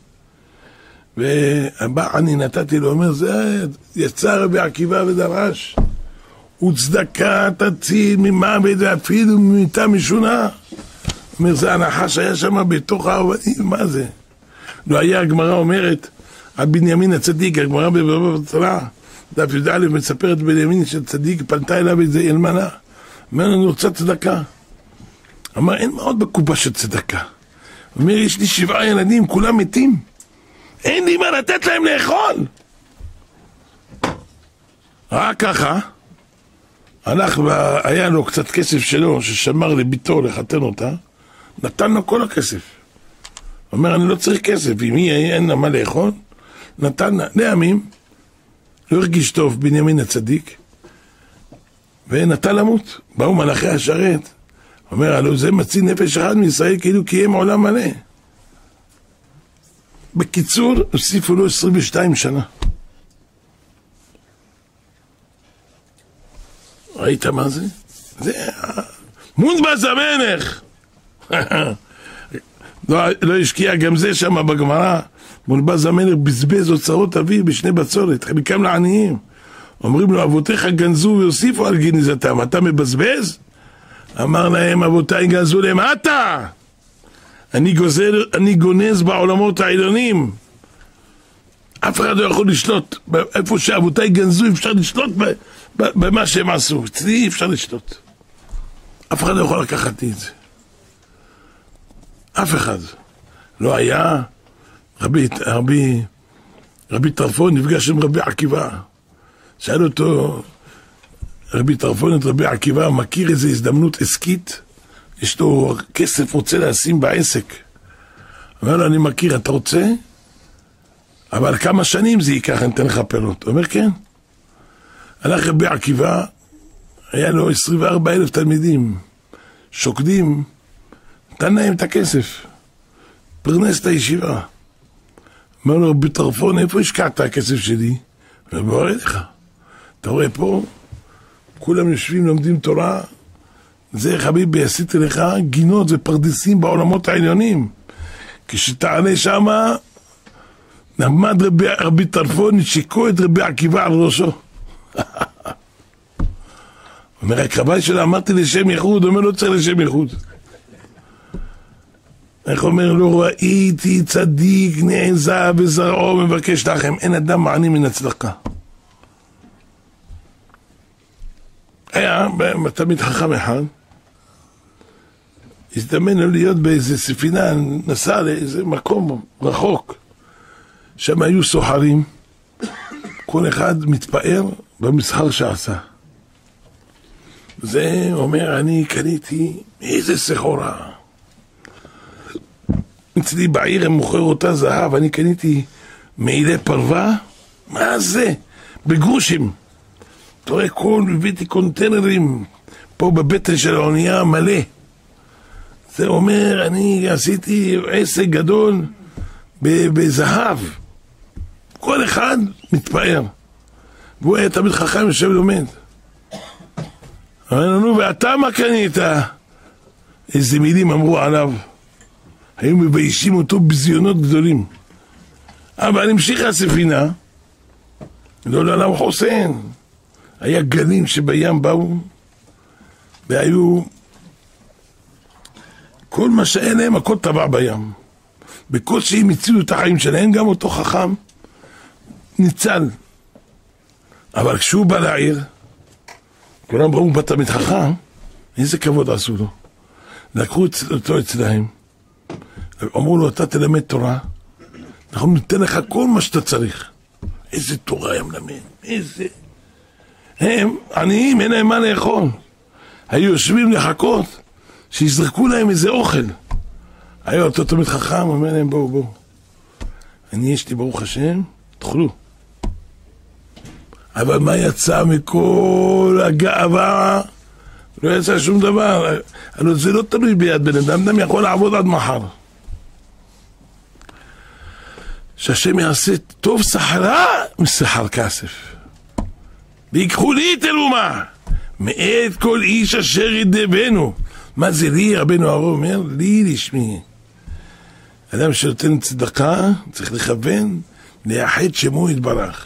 [SPEAKER 1] אני נתתי לו, אומר, זה יצא רבי עקיבא ודרש, וצדקה תציל ממוות ואפילו ממיתה משונה. אומר, זה הנחש היה שם בתוך האבנים, מה זה? לא היה, הגמרא אומרת, על בנימין הצדיק, הגמרא בבבא בתרא, דף י"א מספרת בנימין שהצדיק פנתה אליו איזה אלמנה, אומר, אני רוצה צדקה. אמר, אין מאוד בקופה של צדקה. אומר, יש לי 7 ילדים, כולם מתים. אין לי מה לתת להם לאכול. רק ככה, היה לו קצת כסף שלו, ששמר לביתו לחתן אותה, נתן לו כל הכסף. אומר, אני לא צריך כסף, אם היא אין לה מה לאכול, נתן לה, לימים, לא הרגיש טוב בנימין הצדיק, ונתן למות. באו מלאכי השרת, אומר, הלוא זה מציל נפש אחד מישראל, כאילו קיים עולם מלא. בקיצור, הוסיפו לו 22 שנה. ראית מה זה? זה מונבז המלך. לא השקיע גם זה שם בגמרא. מונבז המלך בזבז אוצרות אביו בשני בצורת, חלקם לעניים. אומרים לו, אבותיך גנזו ויוסיפו על גניזתם, אתה מבזבז? אמר להם, אבותיי גנזו למטה. אני גונז בעולמות העליונים. אף אחד לא יכול לשלוט. איפה שאבותיי גנזו אפשר לשלוט במה שהם עשו. אצלי אפשר לשלוט. אף אחד לא יכול לקחת לי את זה. אף אחד. לא היה. רבי טרפון נפגש עם רבי עקיבא. שאל אותו, רבי טרפון את רבי עקיבא, מכיר איזו הזדמנות עסקית? יש לו כסף רוצה לשים בעסק. אומר לו, אני מכיר, אתה רוצה? אבל כמה שנים זה ייקח, אני אתן לך פירות. אומר, כן. הלך רבי עקיבא, היה לו 24,000 תלמידים, שוקדים, נתן להם את הכסף, פרנס את הישיבה. אומר לו, רבי טרפון, איפה השקעת הכסף שלי? ובואי לך, אתה רואה פה, כולם יושבים, לומדים תורה, זה חביבי, עשיתי לך גינות ופרדסים בעולמות העליונים. כשתעלה שמה, נעמד רבי טרפון, שיקו את רבי עקיבא על ראשו. אומר, הקרבאי שלה, אמרתי לשם ייחוד, אומר, לא צריך לשם ייחוד. איך אומר, לא ראיתי צדיק נעזה וזרעו מבקש לכם, אין אדם מעני מן הצדקה. היה תמיד חכם אחד, הזדמן לו להיות באיזה ספינה, נסע לאיזה מקום רחוק, שם היו סוחרים, כל אחד מתפאר במסחר שעשה. זה אומר, אני קניתי איזה סחורה. אצלי בעיר הם מוכר אותה זהב, אני קניתי מעילי פרווה, מה זה? בגרושים. אתה רואה, הבאתי קונטיינרים פה בבטן של האונייה מלא. זה אומר, אני עשיתי עסק גדול בזהב. כל אחד מתפאר. והוא היה תמיד חכם יושב לומד. אמרנו, נו, ואתה מה קנית? איזה מילים אמרו עליו. היו מביישים אותו בזיונות גדולים. אבל המשיך הספינה, לא לעולם חוסן. היה גלים שבים באו, והיו, כל מה שהיה להם, הכל טבע בים. בקושי הם הצילו את החיים שלהם, גם אותו חכם ניצל. אבל כשהוא בא לעיר, כולם ראו בת תלמיד חכם, איזה כבוד עשו לו. לקחו אותו אצלהם, אמרו לו, אתה תלמד תורה, אנחנו ניתן לך כל מה שאתה צריך. איזה תורה הם למד, איזה... הם עניים, אין להם מה לאכול. היו יושבים לחכות שיזרקו להם איזה אוכל. היה אותו תלמיד חכם, אומר להם, בואו. אני יש לי ברוך השם, תאכלו. אבל מה יצא מכל הגאווה? לא יצא שום דבר. אבל זה לא תלוי ביד בן אדם, אדם יכול לעבוד עד מחר. שהשם יעשה טוב סחרה מסחר כסף. ויקחו לי את אלומה מאת כל איש אשר ידבנו. מה זה לי? רבנו הרב אומר, לי לשמי. אדם שנותן צדקה צריך לכוון לאחד שמו יתברך.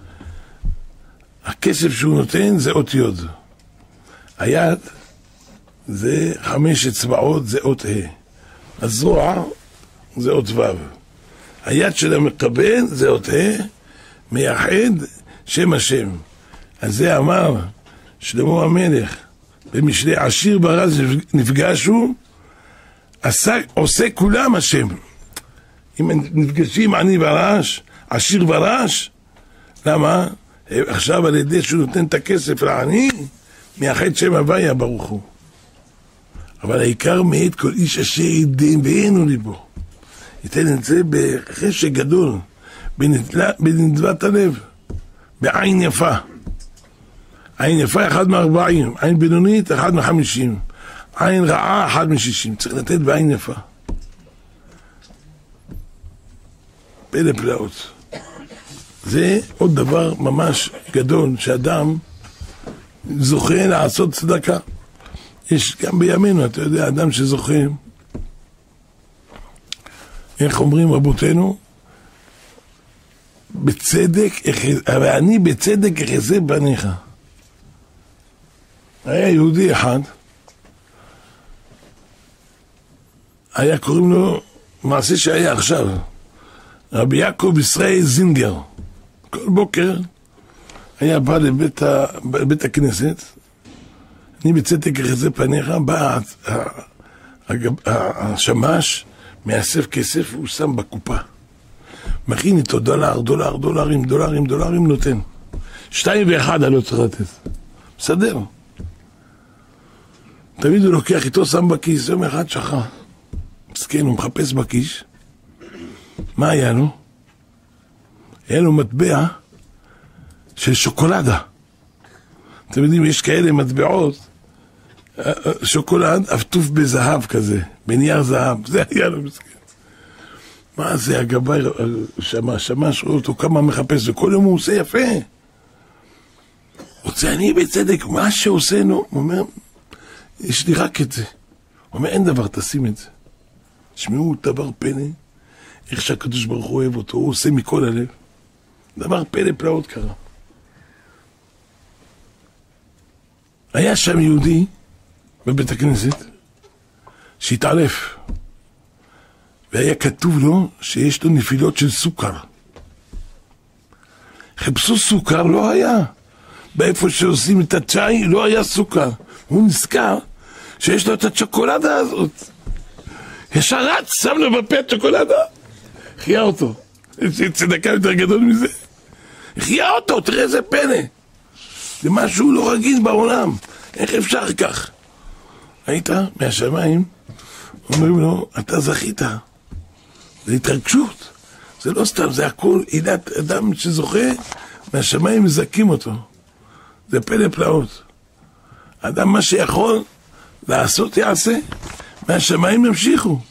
[SPEAKER 1] הכסף שהוא נותן זה אות יוד, היד זה 5 אצבעות, זה אות ה', הזרוע זה אות ו', היד של המקבל זה אות ה', מייחד שם השם. אז זה אמר שלמה המלך במשלי, עשיר ורש נפגשו, עושה כולם השם. אם נפגשים עני ורש, עשיר ורש, למה? עכשיו על ידי שהוא נותן את הכסף לעני, מייחד שם הוויה ברוך הוא. אבל העיקר מאת כל איש אשר ידבנו ליבו. ייתן את זה בחשק גדול, בנדבת הלב, בעין יפה. עין יפה 1 מ-40, עין בינונית 1 מ-50, עין רעה 1 מ-60. צריך לתת בעין יפה. פלא פלאות. זה עוד דבר ממש גדול, שאדם זוכה לעשות צדקה. יש גם בימינו, אתה יודע, אדם שזוכה, איך אומרים רבותינו? בצדק, ואני בצדק אחזה בניך. היה יהודי אחד, היה קוראים לו, מעשה שהיה עכשיו, רבי יעקב ישראל זינגר. כל בוקר היה בא לבית הכנסת, אני בצדק אחזה פניך, בא השמש, מאסף כסף, הוא שם בקופה. מכין איתו דולרים, נותן. 2 ו1 אני לא צריך לתת. בסדר. תמיד הוא לוקח איתו, שם בכיס, יום אחד שכח. מסכן, הוא מחפש בכיס. מה היה לו? היה לו מטבע של שוקולדה. אתם יודעים, יש כאלה מטבעות, שוקולד עטוף בזהב כזה, בנייר זהב, זה היה לו מסכן. מה זה, הגבאי שמש רואה אותו כמה מחפש, וכל יום הוא עושה יפה. רוצה אני בצדק, מה שעושה לו, הוא אומר, יש לי רק את זה. הוא אומר, אין דבר, תשים את זה. תשמעו, דבר פלא, איך שהקדוש ברוך הוא אוהב אותו, הוא עושה מכל הלב. דבר פלא פלאות קרה. היה שם יהודי בבית הכנסת שהתעלף, והיה כתוב לו שיש לו נפילות של סוכר. חיפשו סוכר, לא היה. באיפה שעושים את הצ'אי לא היה סוכר. הוא נזכר שיש לו את הצ'וקולדה הזאת. ישר רץ, שם לו בפה הצ'וקולדה, חיה אותו. יש צדקה יותר גדול מזה. חיה אותו, תראה איזה פלא. זה משהו לא רגיל בעולם. איך אפשר כך? היית מהשמיים, אומרים לו, אתה זכית. זה התרגשות. זה לא סתם, זה הכל עילת אדם שזוכה, מהשמיים מזכים אותו. זה פלא פלאות. אדם מה שיכול לעשות יעשה, מהשמיים ימשיכו.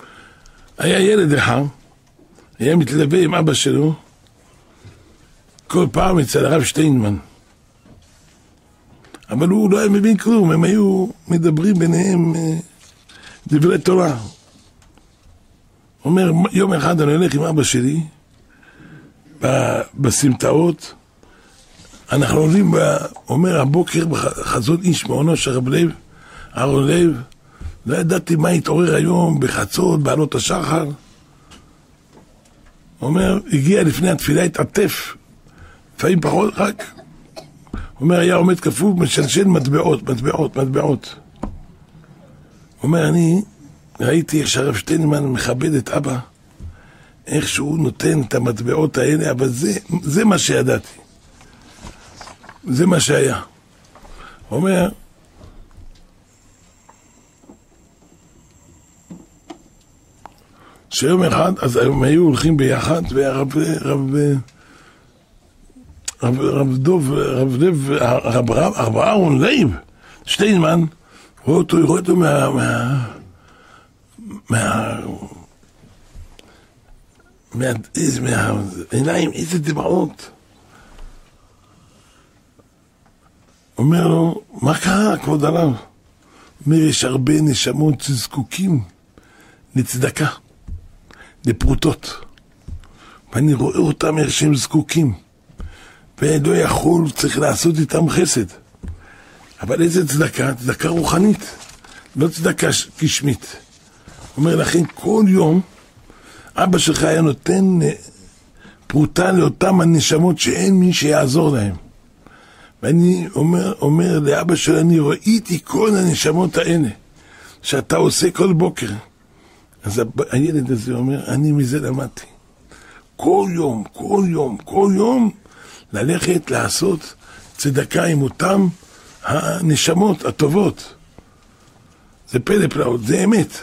[SPEAKER 1] היה ילד אחד, היה מתלווה עם אבא שלו, כל פעם אצל הרב שטיינמן. אבל הוא לא היה מבין כלום, הם היו מדברים ביניהם דברי תורה. הוא אומר, יום אחד אני הולך עם אבא שלי, בסמטאות, אנחנו עולים, אומר הבוקר בחזון איש מעונו של רב לב, אהרון לב, לא ידעתי מה התעורר היום בחצות, בעלות השחר. אומר, הגיע לפני התפילה, התעטף, לפעמים פחות רק. אומר, היה עומד כפוף, משלשל מטבעות. אומר, אני ראיתי איך שהרב שטיינמן מכבד את אבא, איך שהוא נותן את המטבעות האלה, אבל זה מה שידעתי. זה מה שהיה. אומר, שיום אחד, אז הם היו הולכים ביחד, והרב אהרון לייב, שטיינמן, רואה אותו מהעיניים, איזה דמעות. אומר לו, מה קרה, כבוד הרב? אומר, יש הרבה נשמות שזקוקים לצדקה, לפרוטות. ואני רואה אותם איך שהם זקוקים. ולא יכול, צריך לעשות איתם חסד. אבל איזה צדקה? צדקה רוחנית, לא צדקה גשמית. אומר לכן, כל יום אבא שלך היה נותן פרוטה לאותם הנשמות שאין מי שיעזור להם. ואני אומר לאבא שלי, אני ראיתי כל הנשמות האלה שאתה עושה כל בוקר. אז הילד הזה אומר, אני מזה למדתי. כל יום ללכת לעשות צדקה עם אותם הנשמות הטובות. זה פלא פלאות, זה אמת.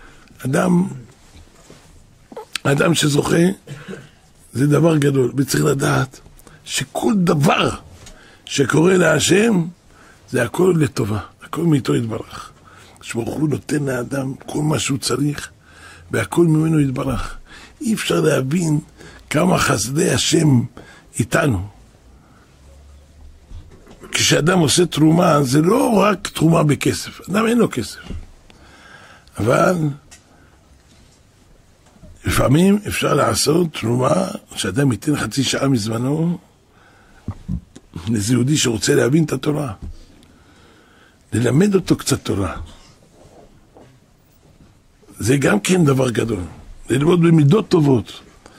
[SPEAKER 1] אדם שזוכה זה דבר גדול, וצריך לדעת שכל דבר שקורה להשם זה הכל לטובה, הכל מאיתו יתברך. שברוך הוא נותן לאדם כל מה שהוא צריך והכל ממנו יתברך. אי אפשר להבין כמה חסדי השם איתנו. כשאדם עושה תרומה זה לא רק תרומה בכסף, אדם אין לו כסף, אבל לפעמים אפשר לעשות תרומה שאדם ייתן חצי שעה מזמנו לאיזה יהודי שרוצה להבין את התורה, ללמד אותו קצת תורה. זה גם כן דבר גדול, ללמוד במידות טובות,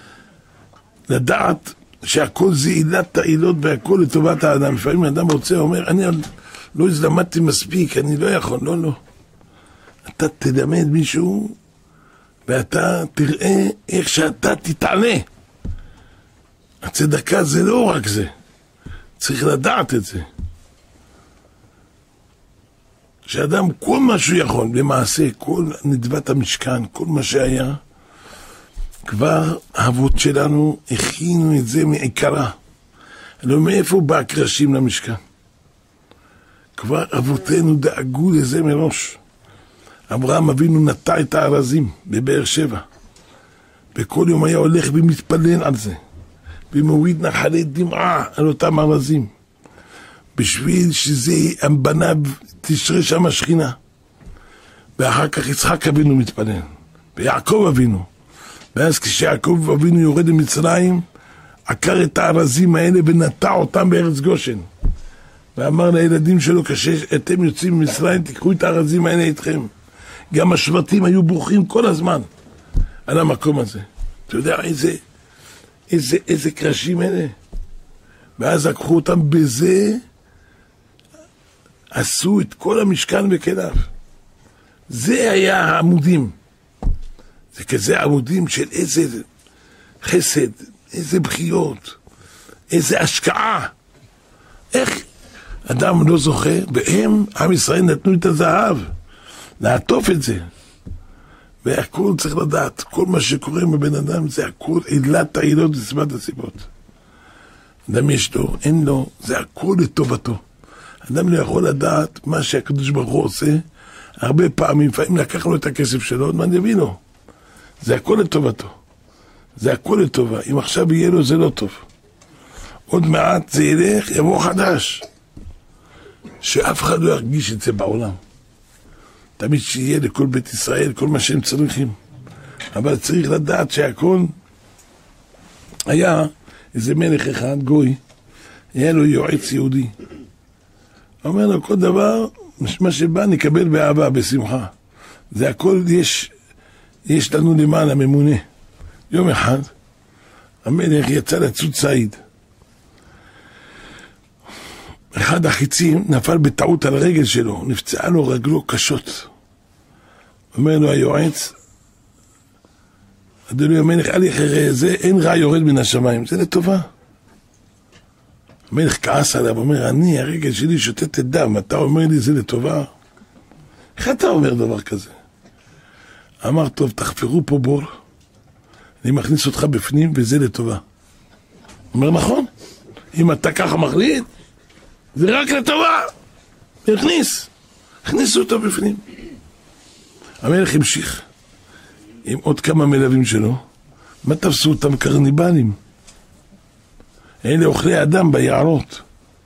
[SPEAKER 1] לדעת שהכל זה עילת העילות והכל לטובת האדם. לפעמים האדם רוצה, אומר, אני לא למדתי מספיק, אני לא יכול, לא. אתה תלמד מישהו ואתה תראה איך שאתה תתעלה. הצדקה זה לא רק זה, צריך לדעת את זה. שאדם כל מה שהוא יכול, למעשה כל נדבת המשכן, כל מה שהיה, כבר האבות שלנו הכינו את זה מעיקרה. לא מאיפה בא הקרשים למשכן. כבר אבותינו דאגו לזה מראש. אברהם אבינו נטע את הארזים בבאר שבע. וכל יום היה הולך ומתפלל על זה. ומוריד נחלי דמעה על אותם ארזים. בשביל שזה בניו תשרה שם השכינה. ואחר כך יצחק אבינו מתפלל. ויעקב אבינו. ואז כשיעקב אבינו יורד למצרים, עקר את הארזים האלה ונטע אותם בארץ גושן. ואמר לילדים שלו, כשאתם יוצאים ממצרים, תיקחו את הארזים האלה איתכם. גם השבטים היו ברוכים כל הזמן על המקום הזה. אתה יודע איזה קרשים אלה? ואז לקחו אותם בזה, עשו את כל המשכן בכליו. זה היה העמודים. זה כזה עמודים של איזה חסד, איזה בחיות, איזה השקעה. איך אדם לא זוכה, והם, עם ישראל נתנו את הזהב, לעטוף את זה. והכל צריך לדעת, כל מה שקורה מבן אדם זה הכל עילת העילות וסיבת הסיבות. אדם יש לו, אין לו, זה הכל לטובתו. אדם לא יכול לדעת מה שהקדוש ברוך הוא עושה, הרבה פעמים, לפעמים לקח לו את הכסף שלו, עוד מה יבינו. זה הכל לטובתו. זה הכל לטובה. אם עכשיו יהיה לו זה לא טוב. עוד מעט זה ילך, יבוא חדש. שאף אחד לא ירגיש את זה בעולם. תמיד שיהיה לכל בית ישראל כל מה שהם צריכים. אבל צריך לדעת שהכל היה איזה מלך אחד, גוי, היה לו יועץ יהודי. אומר לו, כל דבר, מה שבא נקבל באהבה, בשמחה. זה הכל יש לנו למעלה ממונה. יום אחד, המלך יצא לצוד ציד. אחד החיצים נפל בטעות על הרגל שלו, נפצעה לו רגלו קשות. אומר לו היועץ, אדוני המלך, אל יחרה, זה אין רע יורד מן השמיים, זה לטובה. המלך כעס עליו, אומר, אני, הרגל שלי שותתת דם, אתה אומר לי זה לטובה? איך אתה אומר דבר כזה? אמר, טוב, תחפרו פה בור, אני מכניס אותך בפנים וזה לטובה. אומר, נכון, אם אתה ככה מחליט, זה רק לטובה. הכניסו אותו בפנים. המלך המשיך עם עוד כמה מלווים שלו. מה תפסו אותם? קרניבלים. אלה אוכלי אדם ביערות.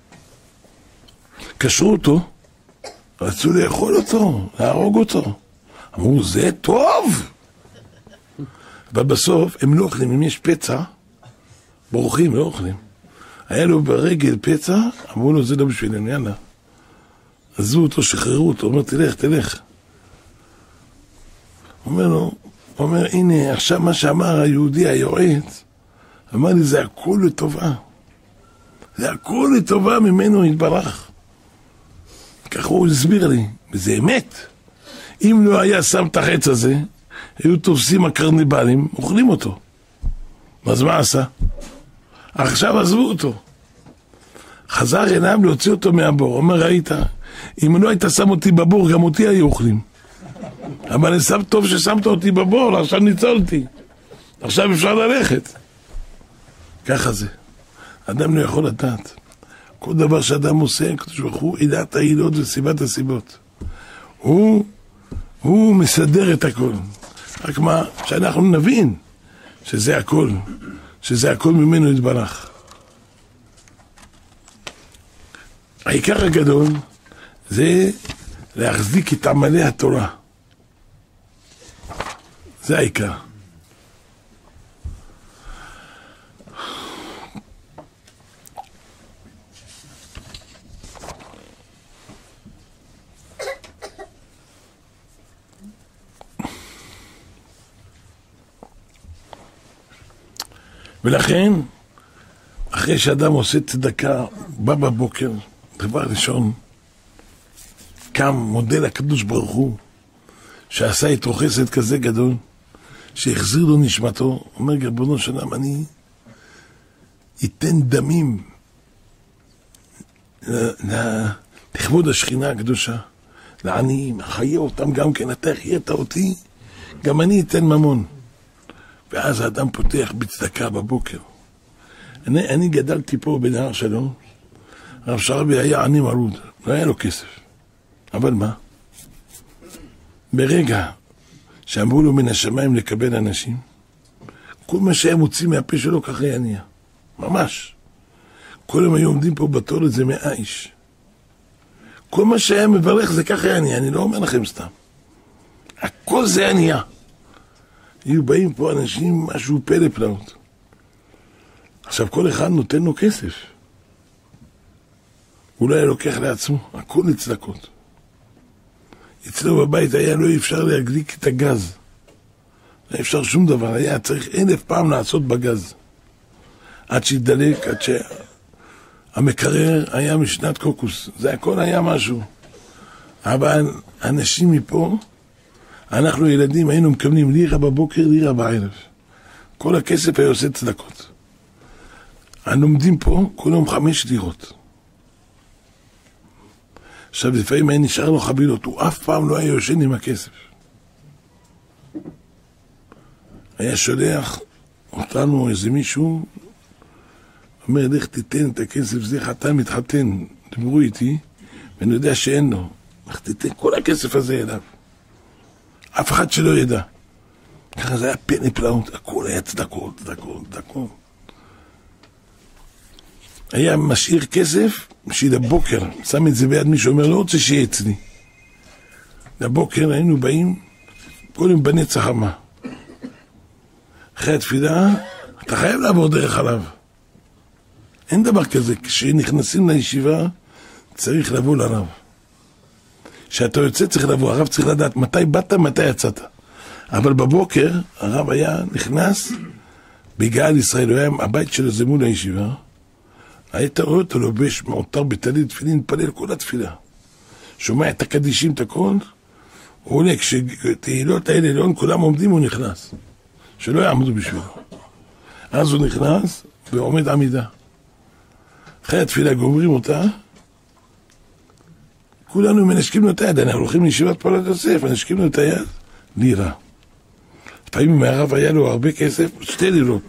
[SPEAKER 1] קשרו אותו, רצו לאכול אותו, להרוג אותו. אמרו, זה טוב. אבל בסוף הם לא אוכלים. אם יש פצע, בורחים, לא אוכלים. היה לו ברגל פצע, אמרו לו, זה לא בשבילנו, יאללה. עזבו אותו, שחררו אותו, אומר, תלך. אומר, הנה, עכשיו מה שאמר היהודי, היועץ, אמר לי, זה הכל לטובה. זה הכל לטובה ממנו יתברך. ככה הוא הסביר לי, וזה אמת. אם לא היה שם את החץ הזה, היו תופסים הקרניבלים, אוכלים אותו. אז מה עשה? עכשיו עזבו אותו. חזר אליו להוציא אותו מהבור. אומר, ראית, אם לא היית שם אותי בבור, גם אותי היו אוכלים. אבל אני שם טוב ששמת אותי בבור, עכשיו ניצולתי. עכשיו אפשר ללכת. ככה זה. אדם לא יכול לדעת. כל דבר שאדם עושה, הקדוש ברוך הוא ידע את העילות וסיבת הסיבות. הוא מסדר את הכל. רק מה, שאנחנו נבין שזה הכל ממנו יתברך. העיקר הגדול זה להחזיק את עמלי התורה. זה העיקר. ולכן, אחרי שאדם עושה צדקה, בא בבוקר, דבר ראשון, קם, מודה לקדוש ברוך הוא, שעשה איתו חסד כזה גדול, שהחזיר לו נשמתו, אומר ריבונו של עולם, אני ייתן דמים לכבוד השכינה הקדושה, לעניים, חיה אותם גם כן, אתה חייית אותי, גם אני אתן ממון. ואז האדם פותח בצדקה בבוקר. אני גדלתי פה בנהר שלום, הרב שרבי היה עני מרוד, לא היה לו כסף. אבל מה? ברגע שאמרו לו מן השמיים לקבל אנשים, כל מה שהם מוצאים מהפה שלו ככה היה נהיה. ממש. כל הם היו עומדים פה בתור איזה 100 איש. כל מה שהיה מברך זה ככה היה נהיה, אני לא אומר לכם סתם. הכל זה היה נהיה. היו באים פה אנשים משהו פלא פלאות. עכשיו כל אחד נותן לו כסף. הוא לא היה לוקח לעצמו, הכל לצדקות. אצלו בבית היה לא אפשר להגליק את הגז. לא אפשר שום דבר, היה צריך 1000 פעם לעשות בגז. עד שהתדלק, עד שהמקרר היה משנת קוקוס. זה הכל היה משהו. אבל אנשים מפה, אנחנו ילדים היינו מקבלים לירה בבוקר, לירה בערב. כל הכסף היה עושה צדקות. הלומדים פה, כל יום 5 לירות. עכשיו לפעמים היה נשאר לו חבילות, הוא אף פעם לא היה יושן עם הכסף. היה שולח אותנו איזה מישהו, אומר, לך תיתן את הכסף, זה חתן מתחתן, דברו איתי, ואני יודע שאין לו. לך תיתן כל הכסף הזה אליו. אף אחד שלא ידע. ככה זה היה פלא פלאות, הכל היה צדקות. היה משאיר כסף, בשביל הבוקר, שם את זה ביד מישהו, אומר, לא רוצה שיהיה אצלי. לבוקר היינו באים, כל יום בנצח חמה. אחרי התפילה, אתה חייב לעבור דרך עליו. אין דבר כזה, כשנכנסים לישיבה, צריך לבוא לרב. כשאתה יוצא צריך לבוא, הרב צריך לדעת מתי באת, מתי יצאת. אבל בבוקר, הרב היה נכנס, בגאל ישראל, הוא היה הבית שלו זה מול הישיבה, היית רואה אותו לובש מעוטר בטלית תפילין, פלל כל התפילה. שומע את הקדישים, את הכל, הוא עולה, כשתהילות האלה לעון, כולם עומדים, הוא נכנס. שלא יעמדו בשבילו. אז הוא נכנס ועומד עמידה. אחרי התפילה גומרים אותה, כולנו מנשקים לו את היד, אנחנו הולכים לישיבת פועלת יוסף, מנשקים לו את היד, לירה. לפעמים אם הרב היה לו הרבה כסף, 2 לירות.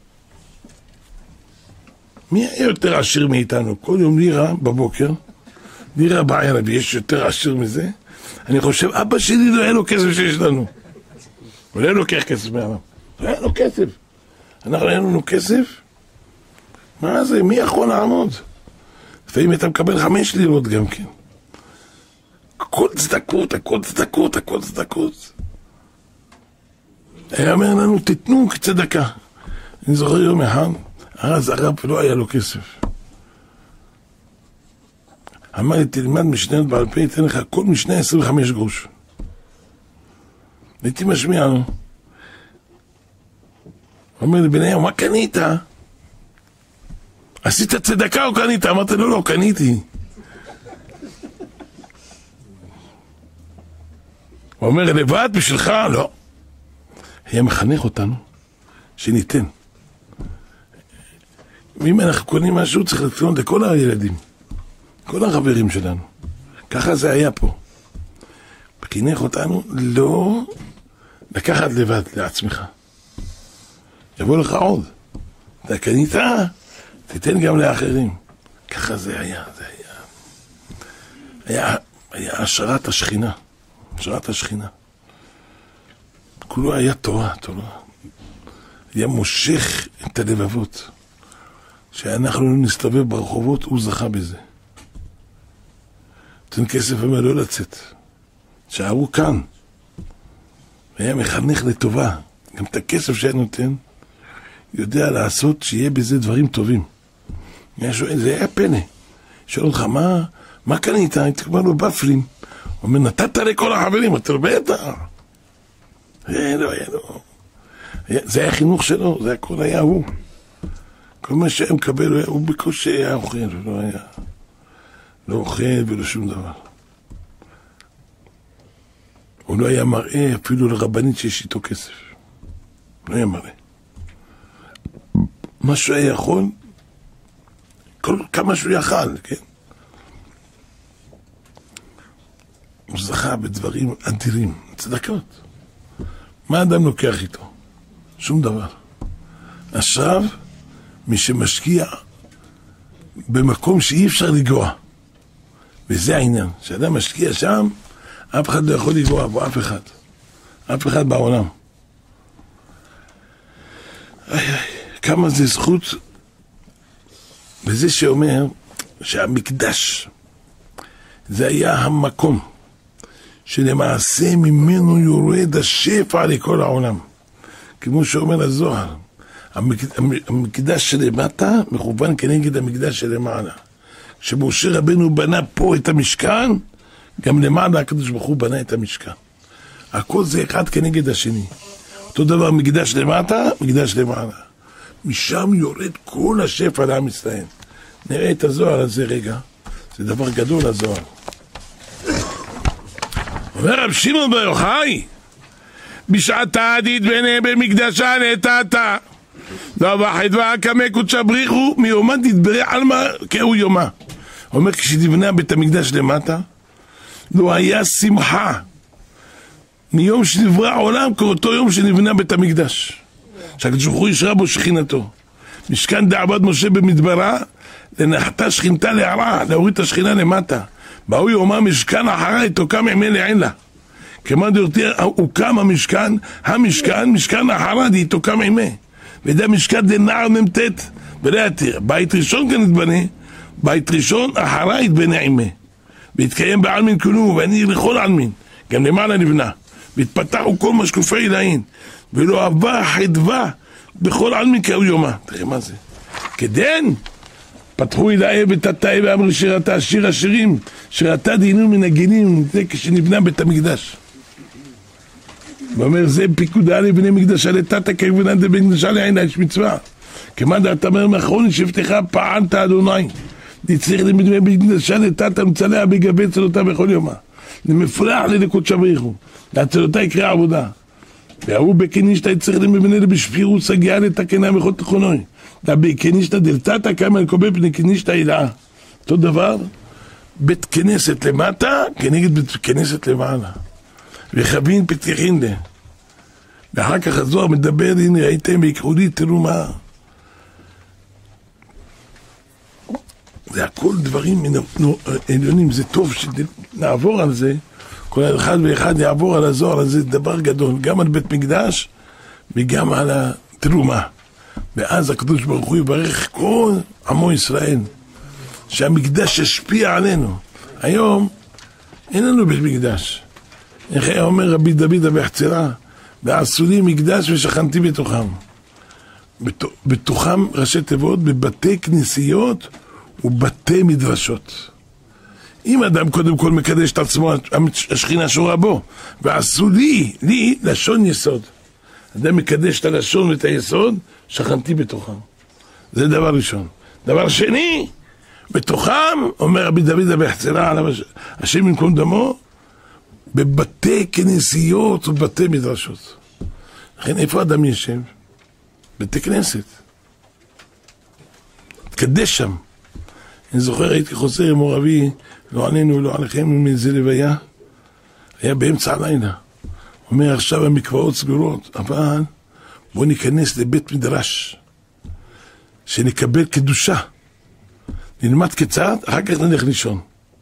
[SPEAKER 1] מי היה יותר עשיר מאיתנו? כל יום לירה בבוקר, לירה בערב, יש יותר עשיר מזה. אני חושב, אבא שלי לא היה לו כסף שיש לנו. הוא לא היה לוקח כסף מהרב. לא היה לו כסף. אנחנו היה לנו כסף? מה זה? מי יכול לעמוד? לפעמים אתה מקבל 5 לירות גם כן. הכל צדקות, הכל צדקות, הכל צדקות. היה אומר לנו, תתנו כצדקה. אני זוכר יום אחד, אז הרב לא היה לו כסף. אמר לי, תלמד משנה בעל פה, ייתן לך כל משנה 25 גרוש. הייתי משמיע לו. אומר לי, בניהו, מה קנית? עשית צדקה או קנית? אמרתי לו, לא, קניתי. הוא אומר, לבד בשבילך? לא. היה מחנך אותנו שניתן. אם אנחנו קונים משהו, צריך לתקנות לכל הילדים, כל החברים שלנו. ככה זה היה פה. חינך אותנו לא לקחת לבד לעצמך. יבוא לך עוד. אתה קנית, תיתן גם לאחרים. ככה זה היה. היה השרת השכינה. השרת השכינה. כולו היה תורה. היה מושך את הלבבות. שאנחנו נסתובב ברחובות, הוא זכה בזה. תן כסף ומה לא לצאת. שערו כאן. היה מחנך לטובה. גם את הכסף שהיה נותן, יודע לעשות שיהיה בזה דברים טובים. היה שואל, זה היה פלא. שואל אותך, מה קנית? הייתי כבר לו בפלים. הוא אומר, נתת לכל החברים, אתה לא בטח. היה לו. זה היה חינוך שלו, זה הכל היה הוא. כל מה שהיה מקבל, הוא בקושי היה אוכל, ולא היה לא אוכל ולא שום דבר. הוא לא היה מראה אפילו לרבנית שיש איתו כסף. לא היה מראה. מה שהוא היה יכול, כמה שהוא יאכל, כן? הוא זכה בדברים אדירים, צדקות. מה האדם לוקח איתו? שום דבר. עכשיו, מי שמשקיע במקום שאי אפשר לגוע. וזה העניין. כשאדם משקיע שם, אף אחד לא יכול לגוע בו, אף אחד. אף אחד בעולם. כמה זה זכות בזה שאומר שהמקדש זה היה המקום שלמעשה ממנו יורד השפע לכל העולם. כמו שאומר הזוהר, המקדש שלמטה מכוון כנגד המקדש שלמעלה. כשמשה רבנו בנה פה את המשכן, גם למעלה הקדוש ברוך הוא בנה את המשכן. הכל זה אחד כנגד השני. אותו דבר מקדש למטה, מקדש למעלה. משם יורד כל השפע לעם ישראל. נראה את הזוהר הזה רגע. זה דבר גדול הזוהר. אומר רב שמעון בר יוחאי, בשעתה תתבנה במקדשה נתתה. לא בחדווה כמה קודשה בריחו, מיומה תתברא עלמא כאו יומה. אומר, כשתבנה בית המקדש למטה, לא היה שמחה מיום שנברא העולם כאותו יום שנבנה בית המקדש. שהקדוש ברוך הוא ישרה בו שכינתו. משכן דעבד משה במדברה, לנחתה שכינתה להרעה, להוריד את השכינה למטה. באו יאמר משכן אחרי תוקם ימי לעין לה. כמו דורתי, הוקם המשכן, משכן אחרי תוקם ימי. וזה משכן דנער נמתת, ולא יתיר. בית ראשון כאן יתבנה, בית ראשון אחרי יתבנה עימה. והתקיים בעלמין כולו, ואני לכל עלמין, גם למעלה נבנה. והתפתחו כל משקופי לעין, ולא עבר חדווה בכל עלמין כאו יומה. תראה מה זה. כדן, פתחו אלוהי ותתאי ואמר שירתה, שיר השירים, שירתה דהינו מנגנים, זה כשנבנה בית המקדש. ואומר, זה פיקודה לבני מקדשה לתתה כבנן דה בן מקדשה לעין, יש מצווה. כמה דעת אומר מאחרון שבתך פעלת אדוני. נצליח לבני מקדשה לתתה מצלע בגבי צלותה בכל יומה. למפרח ללקות שבריחו. להצלותה יקרא עבודה. והוא בקנישתה יצריך למבנה לבשפירות סגיעה לתקנה מכל תכונוי. בקנישתה דלתתה כמה לקובל פני קנישתה הילאה. אותו דבר, בית כנסת למטה כנגד בית כנסת למעלה. וחבין פתיחין לה. ואחר כך הזוהר מדבר, הנה ראיתם ויקחו לי, תראו מה. זה הכל דברים עליונים, זה טוב שנעבור על זה, כל אחד ואחד יעבור על הזוהר הזה, זה דבר גדול, גם על בית מקדש וגם על התרומה. ואז הקדוש ברוך הוא יברך כל עמו ישראל, שהמקדש ישפיע עלינו. היום אין לנו בית מקדש. איך אומר רבי דוד אבוחצירא, ועשו לי מקדש ושכנתי בתוכם. בתוכם ראשי תיבות בבתי כנסיות ובתי מדרשות. אם אדם קודם כל מקדש את עצמו, השכינה שורה בו, ועשו לי לשון יסוד. אדם מקדש את הלשון ואת היסוד, שכנתי בתוכם. זה דבר ראשון. דבר שני, בתוכם, אומר רבי דוד אבוחצירא, השם ינקום דמו, בבתי כנסיות ובתי מדרשות. לכן איפה אדם ישב? בתי כנסת. תקדש שם. אני זוכר, הייתי חוזר עם מור אבי, לא עלינו ולא עליכם מאיזה לוויה. היה באמצע הלילה. אומר, עכשיו המקוואות סגורות, אבל בוא ניכנס לבית מדרש, שנקבל קדושה. נלמד כיצד, אחר כך נלך לישון.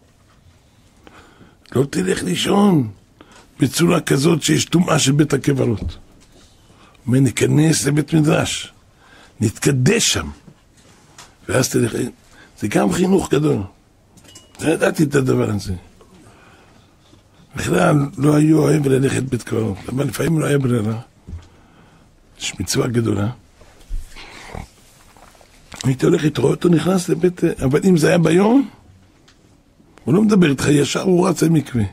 [SPEAKER 1] לא תלך לישון בצורה כזאת שיש טומאה של בית הקברות. אומר, ניכנס לבית מדרש, נתקדש שם, ואז תלך. זה גם חינוך גדול. לא ידעתי את הדבר הזה. בכלל לא היו אוהב ללכת בית קברות, אבל לפעמים לא היה ברירה. יש מצווה גדולה. הייתי הולך לתרוא אותו, נכנס לבית, אבל אם זה היה ביום, הוא לא מדבר איתך ישר, הוא רץ למקווה.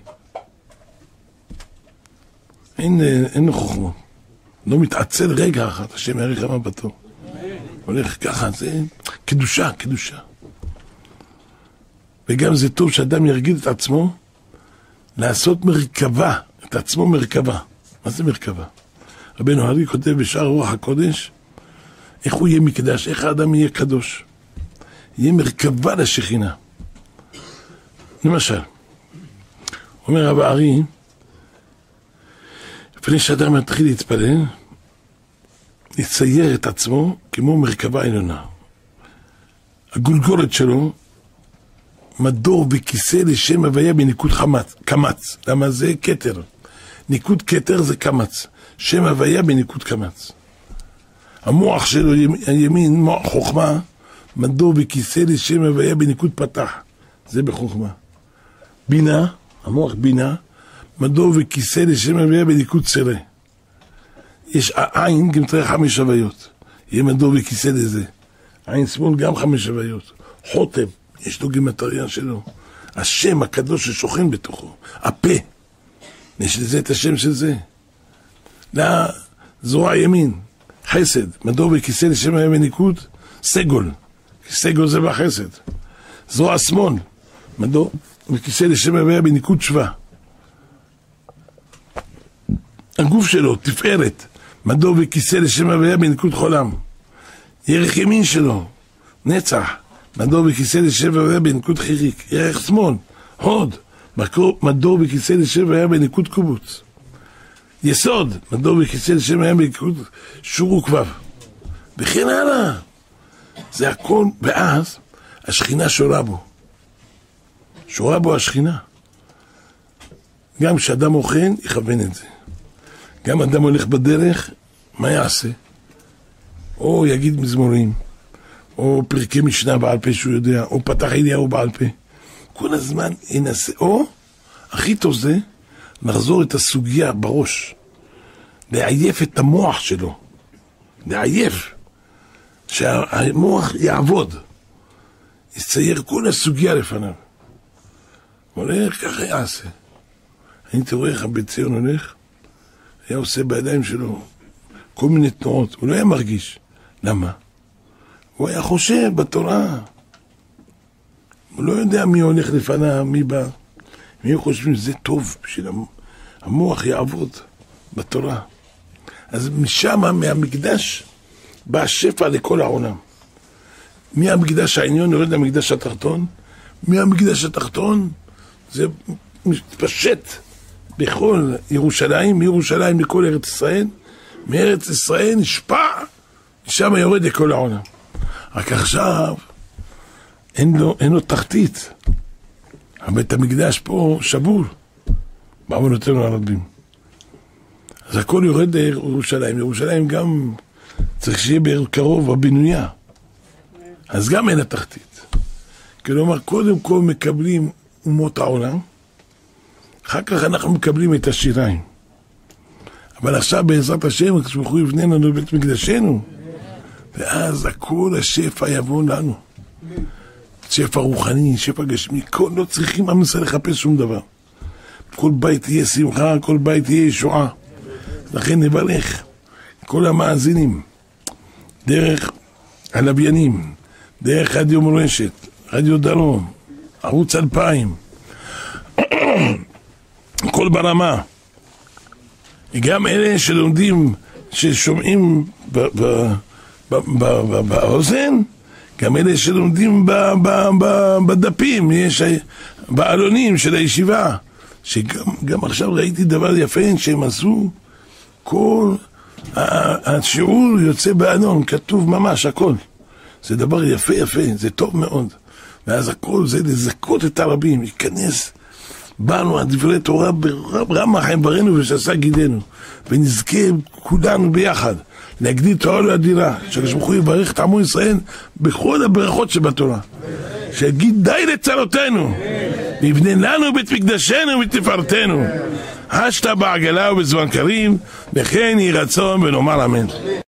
[SPEAKER 1] אין לו חוכמות. לא מתעצל רגע אחת, השם יאריך ימיו בטוב. הולך ככה, זה קדושה, קדושה. וגם זה טוב שאדם ירגיל את עצמו לעשות מרכבה, את עצמו מרכבה. מה זה מרכבה? רבנו הרי כותב בשער רוח הקודש, איך הוא יהיה מקדש, איך האדם יהיה קדוש. יהיה מרכבה לשכינה. למשל, אומר רב הארי, לפני שאדם מתחיל להתפלל, לצייר את עצמו כמו מרכבה עליונה. הגולגולת שלו, מדור וכיסא לשם הוויה בניקוד קמץ. למה זה כתר? ניקוד כתר זה קמץ. שם הוויה בניקוד קמץ. המוח שלו הימין, מוח חוכמה, מדור וכיסא לשם הוויה בניקוד פתח. זה בחוכמה. בינה, המוח בינה, מדור וכיסא לשם הוויה בניקוד צרה. יש העין גם צריך 5 הוויות. יהיה מדור וכיסא לזה. עין שמאל גם 5 הוויות. חוטב, יש לו גימטריה שלו. השם הקדוש ששוכן בתוכו. הפה, יש לזה את השם של זה. זרוע ימין, חסד, מדור וכיסא לשם הוויה בניקוד סגול. סגול זה בחסד. זרוע שמאל, מדור וכיסא לשם הוויה בניקוד שווה. הגוף שלו, תפארת, מדור וכיסא לשם הוויה בניקוד חולם. ירך ימין שלו, נצח, מדור וכיסא לשם הוויה בניקוד חיריק. ירך שמאל, הוד, מדור וכיסא לשם הוויה בניקוד קובוץ. יסוד, מדור וכיסא לשם הוויה בניקוד שור וקבב. וכן הלאה. זה הכל, ואז השכינה שורה בו. שורה בו השכינה. גם כשאדם אוכל, יכוון את זה. גם אדם הולך בדרך, מה יעשה? או יגיד מזמורים, או פרקי משנה בעל פה שהוא יודע, או פתח אליהו בעל פה. כל הזמן ינסה, או הכי טוב זה לחזור את הסוגיה בראש, לעייף את המוח שלו, לעייף, שהמוח יעבוד, יצייר כל הסוגיה לפניו. הולך, ככה יעשה. אני תראה איך הבית ציון הולך, היה עושה בידיים שלו כל מיני תנועות, הוא לא היה מרגיש. למה? הוא היה חושב בתורה. הוא לא יודע מי הולך לפניו, מי בא. מי חושבים שזה טוב בשביל המוח יעבוד בתורה. אז משם, מהמקדש, בא שפע לכל העולם. מהמקדש העליון יורד למקדש התחתון, מהמקדש התחתון זה מתפשט בכל ירושלים, מירושלים לכל ארץ ישראל, מארץ ישראל נשפע, משם יורד לכל העולם. רק עכשיו אין לו תחתית. בית המקדש פה שבור, בעוונותינו הרבים. אז הכל יורד לירושלים. ירושלים גם צריך שיהיה קרוב בבנויה. אז גם אין התחתית. כלומר, קודם כל מקבלים אומות העולם, אחר כך אנחנו מקבלים את השיריים. אבל עכשיו בעזרת השם, כשבחור יבנה לנו בית מקדשנו, ואז הכל השפע יבוא לנו. שפע רוחני, שפע גשמי, לא צריכים עם ישראל לחפש שום דבר. כל בית יהיה שמחה, כל בית יהיה ישועה. לכן נברך כל המאזינים, דרך הלוויינים, דרך רדיו מורשת, רדיו דרום, ערוץ 2000, כל ברמה. גם אלה שלומדים, ששומעים באוזן, גם אלה שלומדים בדפים, יש בעלונים של הישיבה, שגם עכשיו ראיתי דבר יפה שהם עשו, כל השיעור יוצא בעלון, כתוב ממש הכל. זה דבר יפה יפה, זה טוב מאוד. ואז הכל זה לזכות את הרבים, ייכנס בנו הדברי תורה ברמה חיים ברנו ושעשה גידנו, ונזכה כולנו ביחד להגדיל תורה לאדירה, שהשם יברך את עמו ישראל בכל הברכות שבתורה, שיגיד די לצרותינו, ויבנה לנו בית מקדשנו ותפארתנו, השתה בעגלה ובזמן קריב, וכן יהי רצון ונאמר אמן.